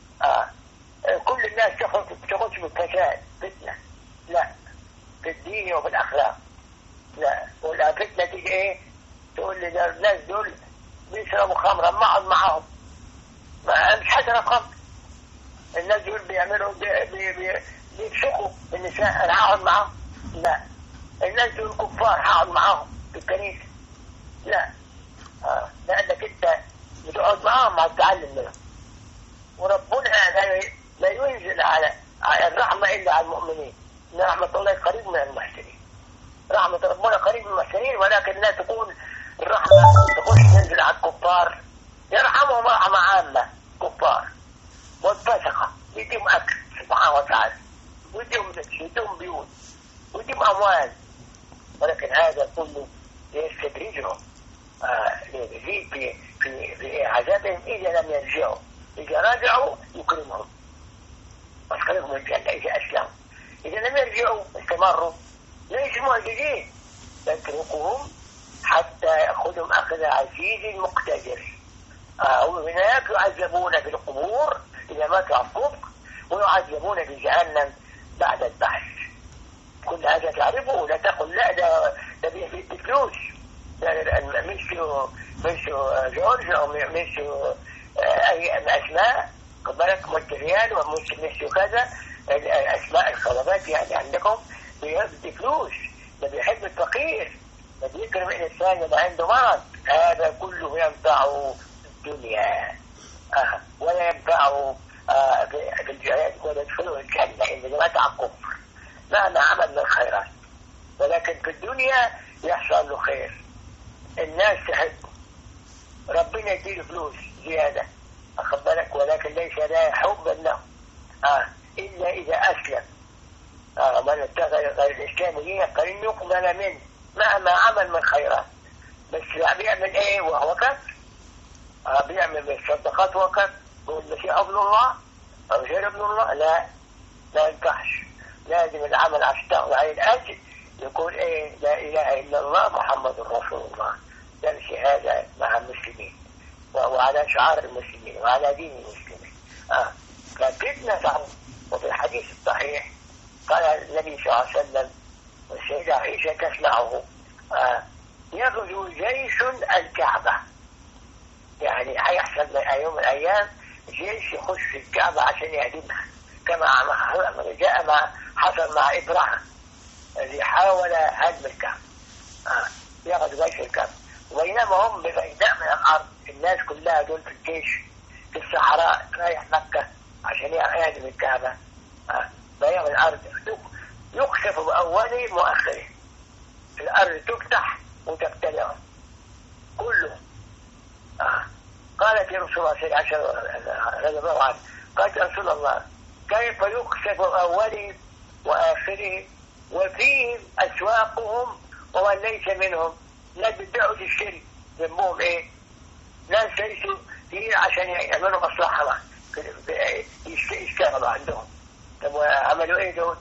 كل الناس تخش بالفساد فتنة، لا في الدين وفي الأخلاق لا. ولا فتنة تيجي ايه تقول لي الناس دول بيشربوا خمرا، ما اقعد معاهم، مش حاجة خمر، الناس دول بيعملوا بيفسقوا النساء، انا هقعد معاهم؟ لا. الناس دول كفار، هقعد معاهم في الكنيسة؟ لا. لأنك انت بتقعد معاهم مع التعلم منهم، وربنا لا ينزل على الرحمة إلا على المؤمنين، إن رحمة الله قريب من المحسنين، رحمة ربنا قريب من المحسنين، ولكن لا تكون الرحمة تخش تنزل على الكفار، يرحمهم رحمة عامة كفار والفسقة، يديهم أكل سبحانه وتعالى، ويديهم بيوت، ويديهم أموال، ولكن هذا كله يستدرجهم يزيد في عذابهم إذا لم يرجعوا، إذا رجعوا يكرمهم ويدخلهم الجنة إذا أسلموا، إذا لم يرجعوا استمروا ليس معجزين، يتركهم حتى يأخذهم أخذ عزيز مقتدر. وهناك يعذبون في القبور إذا ماتوا على الكفر، ويعذبون في جهنم بعد البحث. كل هذا تعرفه، ولا تقل لا ده بفلوس، مش جورج أو مش أي أسماء قبلك مونتريال ومش كذا، أسماء الخلبات يعني عندكم بفلوس، ده بيحب الفقير، ده بيكرم الإنسان اللي عنده مرض. هذا كله ينفعه في الدنيا ولا ينفعه في الجهاد، ولا يدخله الجنة إذا مات على الكفر مهما عمل من الخيرات. ولكن في الدنيا يحصل له خير، الناس تحبه، ربنا يديله فلوس زيادة أخذ بالك، ولكن ليس لا حبا له إلا إذا أسلم. من اتخذ غير الإسلام دينا فلن يقبل منه مهما عمل من خيرات. بس بيعمل إيه وهو كفر؟ بيعمل بالصدقات وكفر، يقول المسيح ابن الله أو غير ابن الله، لا ينفعش، لازم العمل عشان تاخذ عليه الأجر يقول إيه لا إله إلا الله محمد رسول الله، يمشي هذا مع المسلمين وعلى شعار المسلمين وعلى دين المسلمين. ففتنة تعرف. وفي الحديث الصحيح قال النبي صلى الله عليه وسلم والسيدة عائشة تسمعه يغزو جيش الكعبة، يعني هيحصل يوم من الأيام جيش يخش في الكعبة عشان يهدمها، كما جاء ما حصل مع إبراهيم الذي حاول هدم الكعبة. يغزو جيش الكعبة، وبينما هم ببعيداء من الأرض، الناس كلها دول في الجيش في الصحراء رايح مكة عشان يهدم الكعبة. بيان الأرض يكشف بأوله مؤخره، الأرض تفتح وتبتلع كله. قالت يا رسول الله صلى الله عليه وسلم، قالت يا رسول الله كيف يكشف بأوله وآخرهم، وفيهم أسواقهم ومن ليس منهم. ناس بتبيعوا تشتري ذنبهم إيه؟ ناس ليسوا فيه عشان يعملوا مصلحة يشتغلوا عندهم. طب وعملوا إيه دول؟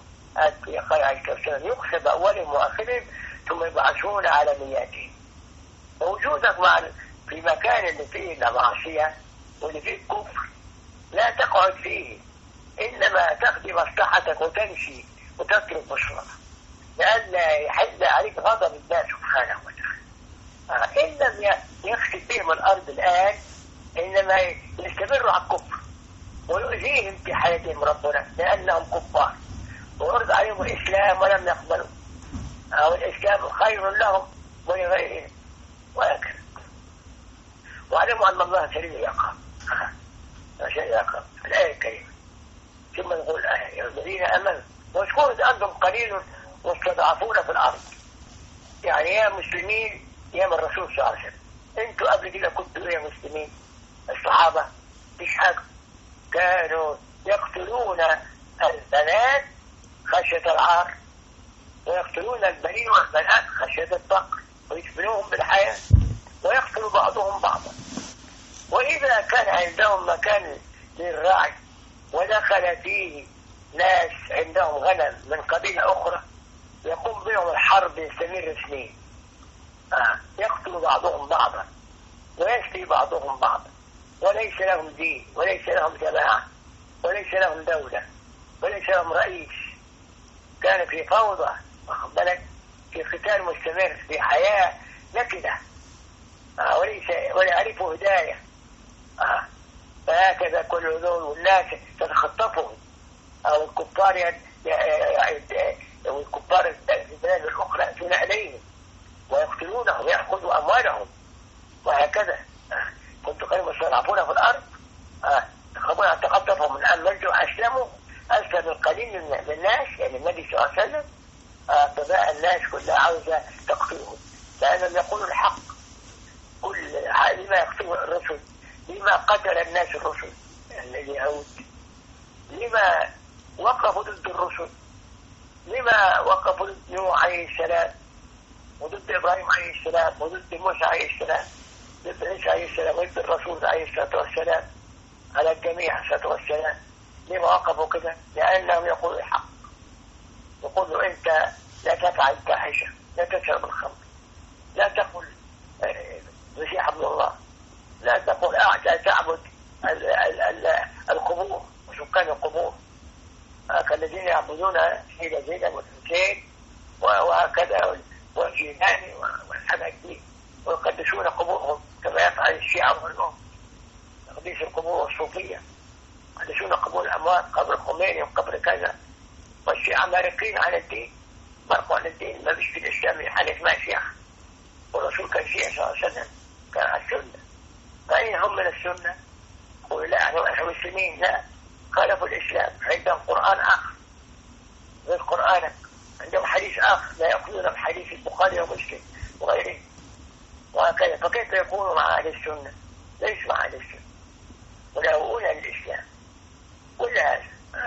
يقصد أولهم وآخرهم ثم يبعثون على نياتهم. ووجودك في مكان اللي فيه المعصية واللي فيه الكفر لا تقعد فيه، إنما تقضي مصلحتك وتمشي وتترك مشروعك لئلا يحل عليك غضب الله سبحانه وتعالى. إن لم يخسف بهم الأرض الآن إنما يستمروا على الكفر ويؤذيهم في حياتهم ربنا لأنهم كفار، ويرد عليهم الإسلام ولم يقبلوا، أو الإسلام خير لهم ولغيرهم وهكذا. واعلموا أن الله شديد العقاب. شديد العقاب الآية الكريمة. ثم نقول يا الذين آمنوا واذكروا إذ أنتم قليل مستضعفون في الأرض. يعني يا مسلمين يا من الرسول صلى الله عليه وسلم، أنتوا قبل كده كنتوا يا مسلمين الصحابة مش حاجة، كانوا يقتلون البنات خشية العار، ويقتلون البنين والبنات خشية الفقر، ويدفنوهم بالحياة، ويقتل بعضهم بعضا. وإذا كان عندهم مكان للرعي ودخل فيه ناس عندهم غنم من قبيلة أخرى يقوم بهم الحرب يستمر سنين، يقتل بعضهم بعضا ويسقي بعضهم بعضا، وليس لهم دين وليس لهم جماعة وليس لهم دولة وليس لهم رئيس. كان في فوضى، واخد بالك، في قتال مستمر، في حياة نكدة، ولا يعرفوا هداية. فهكذا كل دول والناس تتخطفهم، أو الكفار والكفار البلاد الأخرى يأتون إليهم ويقتلونهم ويأخذوا أموالهم وهكذا. كنت قريبا مستضعفون في الأرض تخافون أن تخطفهم من أن مجدوا أسلموا أسلم القليل من الناس، يعني النبي صلى الله عليه وسلم. فبقى الناس كلها عاوزة تقتلهم لأنهم يقولوا الحق. لما يقتلوا الرسل، لما قتل الناس الرسل اليهود، لما وقفوا ضد الرسل، لما وقفوا ضد نوح عليه السلام وضد إبراهيم عليه السلام وضد موسى عليه السلام، ضد عيسى عليه السلام وضد الرسول عليه الصلاة والسلام، على الجميع الصلاة والسلام. لما وقفوا كده؟ لأنهم يقولوا الحق، يقولوا أنت لا تفعل الفاحشة، لا تشرب الخمر، لا تقل مسيح ابن الله، لا تقل تعبد القبور وسكان القبور كالذين يعبدون سيدة زينب والحسين وهكذا والجيلاني والحاجات دي، ويقدسون قبورهم كما يفعل الشيعة والأم، تقديس القبور والصوفية، يقدسون قبور الأموات، قبر الخميني وقبر كذا. والشيعة مارقين على الدين، مرقوا على الدين، ما فيش في الإسلام حاجة اسمها شيعة، والرسول كان شيعي صلى الله عليه وسلم، كان على السنة. فأين هم من السنة؟ قولوا لا احنا مسلمين، لا، خالفوا الإسلام. عندهم قرآن آخر غير قرآنك، عندهم حديث آخر لا يأخذون بحديث البخاري ومسلم وغيره وهكذا. فكيف يكونوا مع أهل السنة؟ ليس مع أهل السنة ولا يؤون الإسلام. كل هذا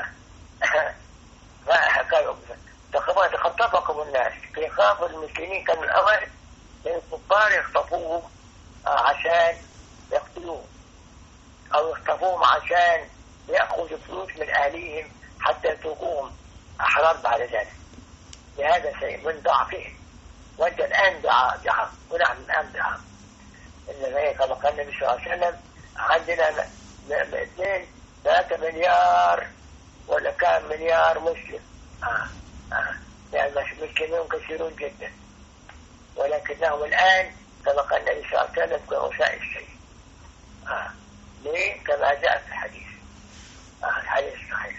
فحكاية تخطفكم الناس، يخافوا المسلمين كانوا الأول من الكفار يخطفوهم عشان يقتلوهم، أو يخطفوهم عشان يأخذوا فلوس من أهليهم حتى يتركوهم أحرار بعد ذلك. لهذا شيء من ضعفهم. وأنت الآن ضعف ونحن الآن ضعف. إنما هي كما قال النبي صلى الله عليه وسلم عندنا 2-3 مليار ولا كام مليار مسلم. يعني المسلمين كثيرون جدا، ولكنهم الآن كما قال النبي صلى الله عليه وسلم كغثاء السيل. ليه؟ كما جاء في الحديث الحديث الصحيح.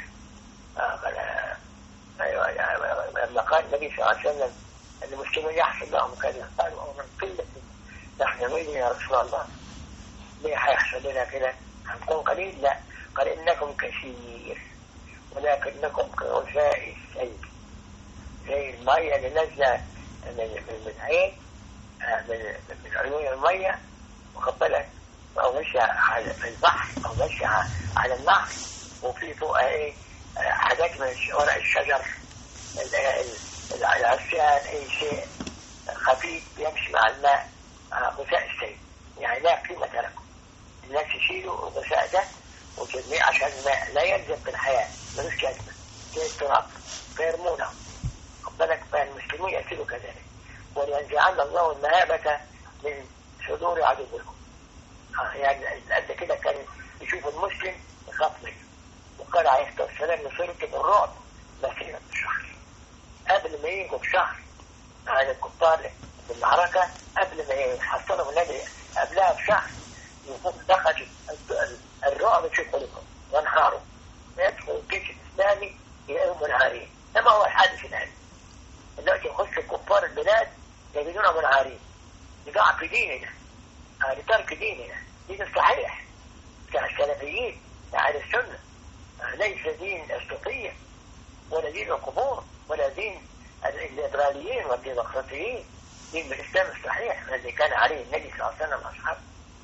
لما قال النبي صلى الله عليه وسلم أن المسلمين يحصل لهم كذا، قالوا من قلة نحن مين يا رسول الله؟ ليه حيحصل لنا كذا؟ هنكون قليل؟ لا، قال إنكم كثير ولكنكم كغثاء السيل، زي المية اللي نازلة من عين، من عيون المية، وقبلت أو مشي على البحر أو مشي على النهر، وفي فوقها حاجات من ورق الشجر العصيان أي شيء خفيف يمشي مع الماء غثاء السيل، يعني لا قيمة له. الناس يشيلوا الغثاء ده وترميه عشان الماء لا يلزم في الحياة، ملوش لازمة زي التراب فيرمونه. خد بالك، فالمسلمين يأكلوا كذلك. ولينزعن الله المهابة من صدور عدوكم. يعني قد كده كان يشوف المسلم يخاف منه. وقال عليه الصلاة والسلام نصرت بالرعب مسيرة شهر. قبل ما يجوا بشهر على الكفار بالمعركة، قبل ما يحصلوا النبي قبلها بشهر يكون دخل الرعب في قلوبهم وانهاروا. يدخل الجيش الإسلامي يلاقيهم منهارين. كما هو الحادث الآن دلوقتي يخش كفار البلاد يجدون منهارين لضعف ديننا، لترك ديننا، دين الصحيح كالسلفيين كأهل السنة. ليس دين الصوفية ولا دين القبور ولا دين الليبراليين والديمقراطيين، دين الإسلام الصحيح الذي كان عليه النبي صلى الله عليه وسلم وأصحابه.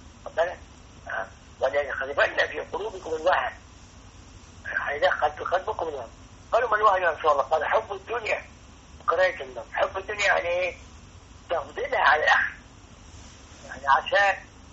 ولذلك خلي بالنا في قلوبكم الوهن، هيدخل في قلبكم الوهن. قالوا ما الوهن يا رسول الله؟ قال حب الدنيا وكراهية الموت. حب الدنيا يعني ايه؟ تفضيلها على الآخر. يعني عشان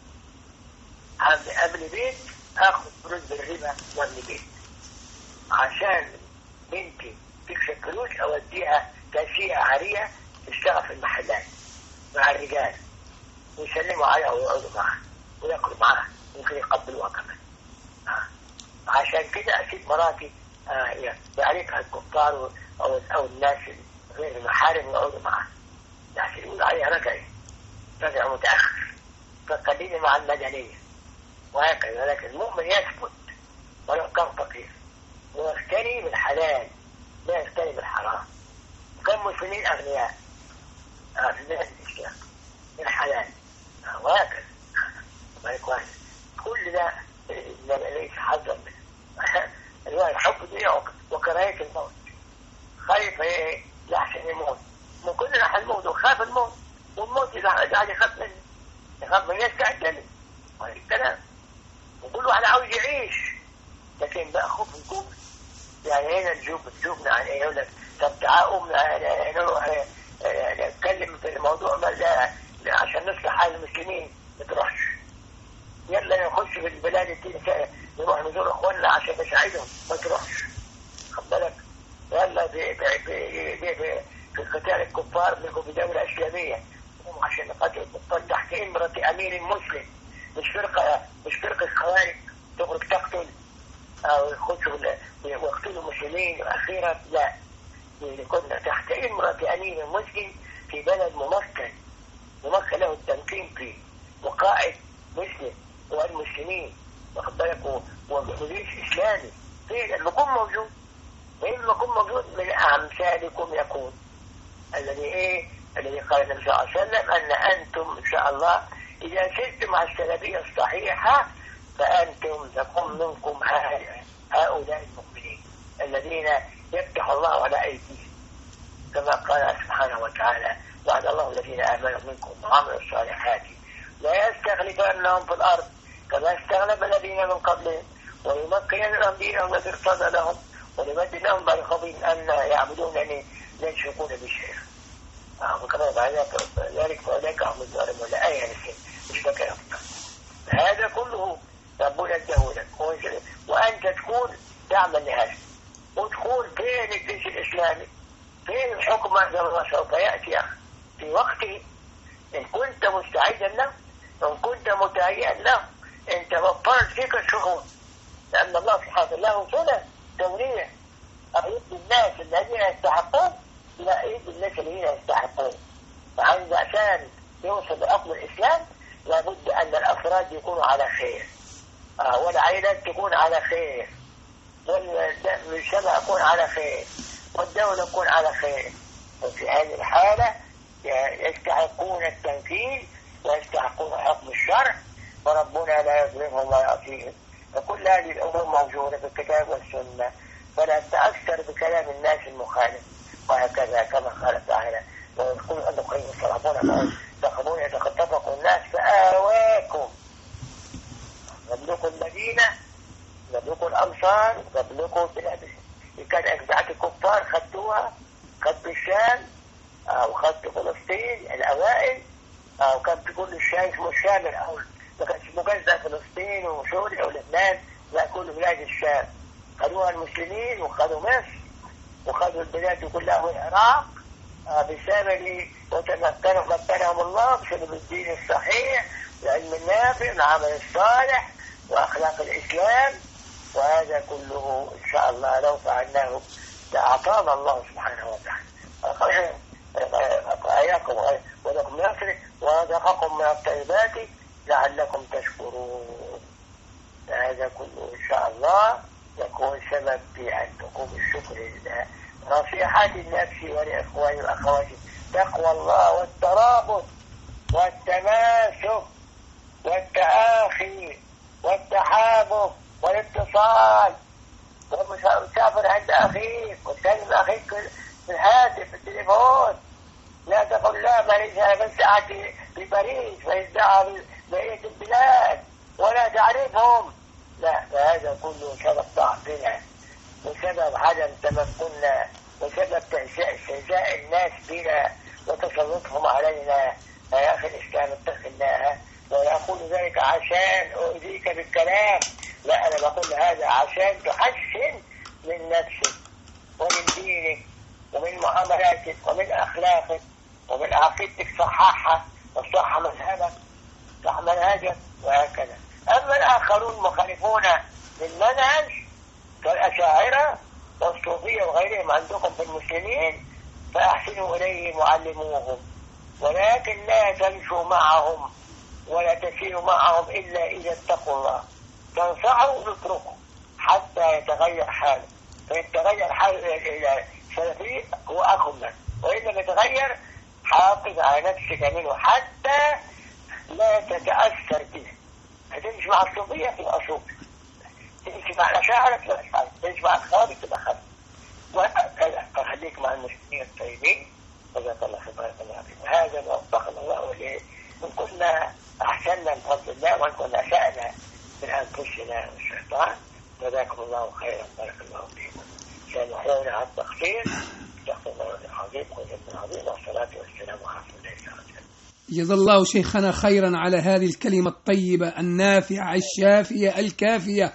قبل بيت اخذ فلوس بالربا وابن بيت، عشان بنتي تكسب فلوس اوديها تأشيرة عارية تشتغل في المحلات مع الرجال ويسلموا عليها ويقعدوا معها ويأكلوا معها ممكن يقبلوها كمان. عشان كده أسيب مراتي يعرفها الكفار أو الناس غير المحارم يقعدوا معها، لكن يقول عليها رجع متأخر، فخليني مع المدنية وهكذا. لكن المؤمن يثبت ولو كان فقير ويغتني بالحلال لا يغتني بالحرام. كم مسلمين أغنياء في بلاد الإسلام بالحلال وهكذا. كل ده ليس حظا منه. الواحد حب الدنيا وكراهية الموت، خايف لحسن يموت. من كلنا حنموت وخاف الموت، والموت إذا يخاف منه يخاف من يستعد له الكلام. وكل واحد عاوز يعيش، لكن بقى خوف الجوب. يعني هنا الجوبنا عن ايه؟ يقول لك طب تعالوا نروح نتكلم في الموضوع ده عشان نصلح حال المسلمين. ما تروحش، يلا نخش في البلاد التانية نروح نزور اخواننا عشان نساعدهم. ما تروحش، خد بالك. يلا في قتال الكفار نلقوا في دولة إسلامية عشان نقاتل الكفار تحت إمرة أمير مسلم، مش فرقة خوارج تخرج تقتل أو يخشوا ويقتلوا المسلمين. وأخيرا لا، كنا تحت إمرة أمير مسلم في بلد ممكن له التمكين فيه، وقائد مسلم والمسلمين، واخد بالك، وجيش إسلامي. فين المكون موجود؟ من أمثالكم يكون الذي قال النبي صلى الله عليه وسلم أن أنتم إن شاء الله إذا سرتم على السلفية الصحيحة فأنتم تكون منكم هؤلاء المؤمنين الذين يفتح الله على أيديهم، كما قال سبحانه وتعالى وعد الله الذين آمنوا منكم وعملوا الصالحات لا يستخلفنهم في الأرض كما استغلب الذين من قبلهم ويمكن لهم دينهم الذي ارتضى لهم ولمد لهم بعد خوفهم أن يعبدونني لا يشركون بي شيئا. وكما بعد ذلك فأولئك هم الظالمون. آية مش فاكر أكثر. هذا كله ربنا اداهولك، وأنت تكون تعمل لهذا وتكون فين الجيش الإسلامي، فين الحكم هذا سوف يأتي في وقته. إن كنت مستعدا له، إن كنت متهيئا له، أنت وفرت فيك الشهود، لأن الله سبحانه له سنة دورية أعيد الناس الذين يستحقون إلى أعيد الناس الذين يستحقون. عشان يوصل لأصل الإسلام لابد أن الأفراد يكونوا على خير، والعائلات تكون على خير، والمجتمع يكون على خير، والدولة تكون على خير. وفي هذه الحالة يستحقون التنفيذ ويستحقون حكم الشرع، وربنا لا يظلمهم ولا يعصيهم. فكل هذه الأمور موجودة في الكتاب والسنة، فلا تأثر بكلام الناس المخالف. وهكذا كما قال تعالى ويقول أنكم تخافون يتخطفكم الناس فآواكم. قبلكم المدينة، قبلكم الأمصار، قبلكم بلاد كان أجزعة الكفار خدوها في فلسطين الأوائل، أو كان بيقول الشام اسمه الشام الأول، ما كانش مجزأ فلسطين وسوريا ولبنان، لا كل بلاد الشام خدوها المسلمين، وخدوا مصر وخدوا البلاد كلها والعراق بسبب مكنهم الله بسبب الدين الصحيح والعلم النافع والعمل الصالح وأخلاق الإسلام. وهذا كله إن شاء الله لو فعلناه لأعطانا الله سبحانه وتعالى أياكم ولكم نصره ورزقكم من الطيبات لعلكم تشكرون. هذا كله إن شاء الله يكون سبب في أن تقوم الشكر لله. نصيحتي لنفسي ولإخواني وأخواتي: تقوى الله والترابط والتماسك والتآخي والتحابب والاتصال، ومسافر عند أخيك وتكلم أخيك في الهاتف في التليفون، لا تقول لا ماليش أنا بس قاعد في باريس ويدعى بقية البلاد ولا تعرفهم، لا، فهذا كله سبب ضعفنا وسبب عدم تمكننا وسبب استهزاء الناس بنا وتسلطهم علينا. يا أخي الإسلام اتق الله، ولا أقول ذلك عشان أؤذيك بالكلام، لا، أنا بقول هذا عشان تحسن من نفسك ومن دينك ومن معاملاتك ومن أخلاقك ومن عقيدتك، صححها وصح مذهبك صح منهجك وهكذا. أما الآخرون مخالفون للمنهج كالأشاعرة والصوفية وغيرهم عندكم في المسلمين فأحسنوا إليهم وعلموهم، ولكن لا تمشوا معهم ولا تسيروا معهم إلا إذا اتقوا الله، تنصحوا وتتركوا حتى يتغير حاله، فإن تغير حاله إلى سلفي هو أخ منه، وإن لم يتغير حافظ على نفسك منه حتى لا تتأثر به. هتمشي مع الصوفية تبقى صوفي، تمشي مع الأشاعرة تبقى أشاعرة، تمشي مع الخوارج تبقى خارج، وهكذا. فخليك مع المسلمين الطيبين. جزاك الله خير، بارك الله فيكم. هذا ما وفقنا الله وليه، إن كنا أحسننا بفضل الله وإن كنا أسأنا من أنفسنا والشيطان. جزاكم الله خيرا، بارك الله فيكم. سنحيونا على التقصير. استغفر الله العظيم والجنة العظيم والصلاة والسلام على رسول الله صلى الله عليه وسلم.
جزا الله شيخنا خيرا على هذه الكلمة الطيبة النافعة الشافية الكافية،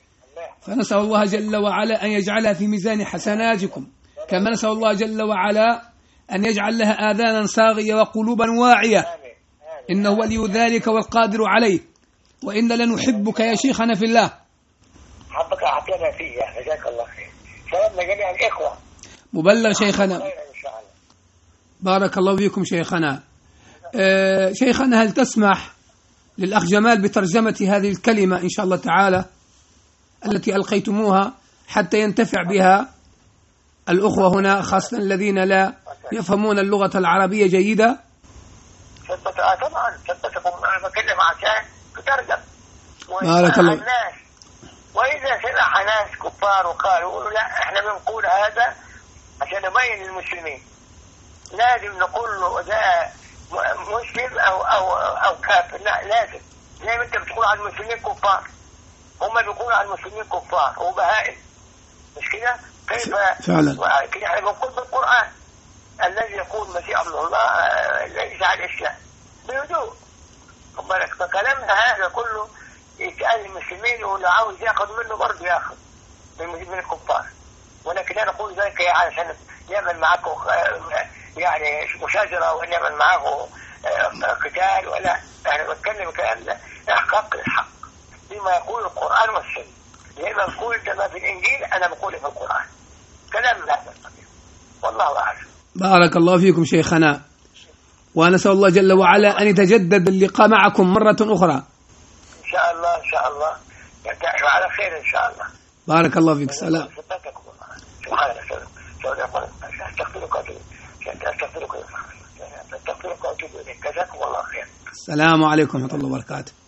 فنسأل الله جل وعلا أن يجعلها في ميزان حسناتكم، كما نسأل الله جل وعلا أن يجعل لها آذانا صاغية وقلوبا واعية، إنه ولي ذلك والقادر عليه. وإن لنحبك يا شيخنا في الله.
حبك أعطينا فيه، جزاك الله خير. سلام لجميع الإخوة.
مبلغ شيخنا، بارك الله فيكم شيخنا. شيخنا، هل تسمح للأخ جمال بترجمة هذه الكلمة إن شاء الله تعالى التي ألقيتموها حتى ينتفع بها الأخوة هنا، خاصة الذين لا يفهمون اللغة العربية جيدة؟
طبعا ثبتكم، أنا بكلم عشان تترجم
بارك الله.
الناس، وإذا سمع ناس كفار وقالوا لا احنا بنقول هذا عشان نبين للمسلمين، لازم نقول له ده مسلم أو كافر، لا، لازم زي ما انت بتقول على المسلمين كفار هم بيقولوا على المسلمين كفار وبهائم، مش كده؟ كيف
فعلا
كده؟ احنا بنقول بالقرآن الذي يقول مسيح ابن الله ليس على الإسلام بهدوء، خد بالك. فكلامنا هذا كله يتقال للمسلمين، واللي عاوز ياخذ منه برضه ياخذ من الكفار، ولكن انا اقول ذلك عشان يعمل معاكم يعني مشاجره وان يعمل معاه قتال، ولا انا بتكلم كلام احقاق الحق بما يقول القران والسنه، زي ما بقول انت ما في الانجيل انا بقوله في القران، كلام هذا والله اعلم.
بارك الله فيكم شيخنا، ونسأل الله جل وعلا أن يتجدد اللقاء معكم مرة أخرى
إن شاء الله. إن شاء الله يرجع على خير إن شاء الله.
بارك الله فيك. سلام.
أستغفرك وأتوب إليك. جزاكم الله خير.
السلام عليكم ورحمة الله وبركاته.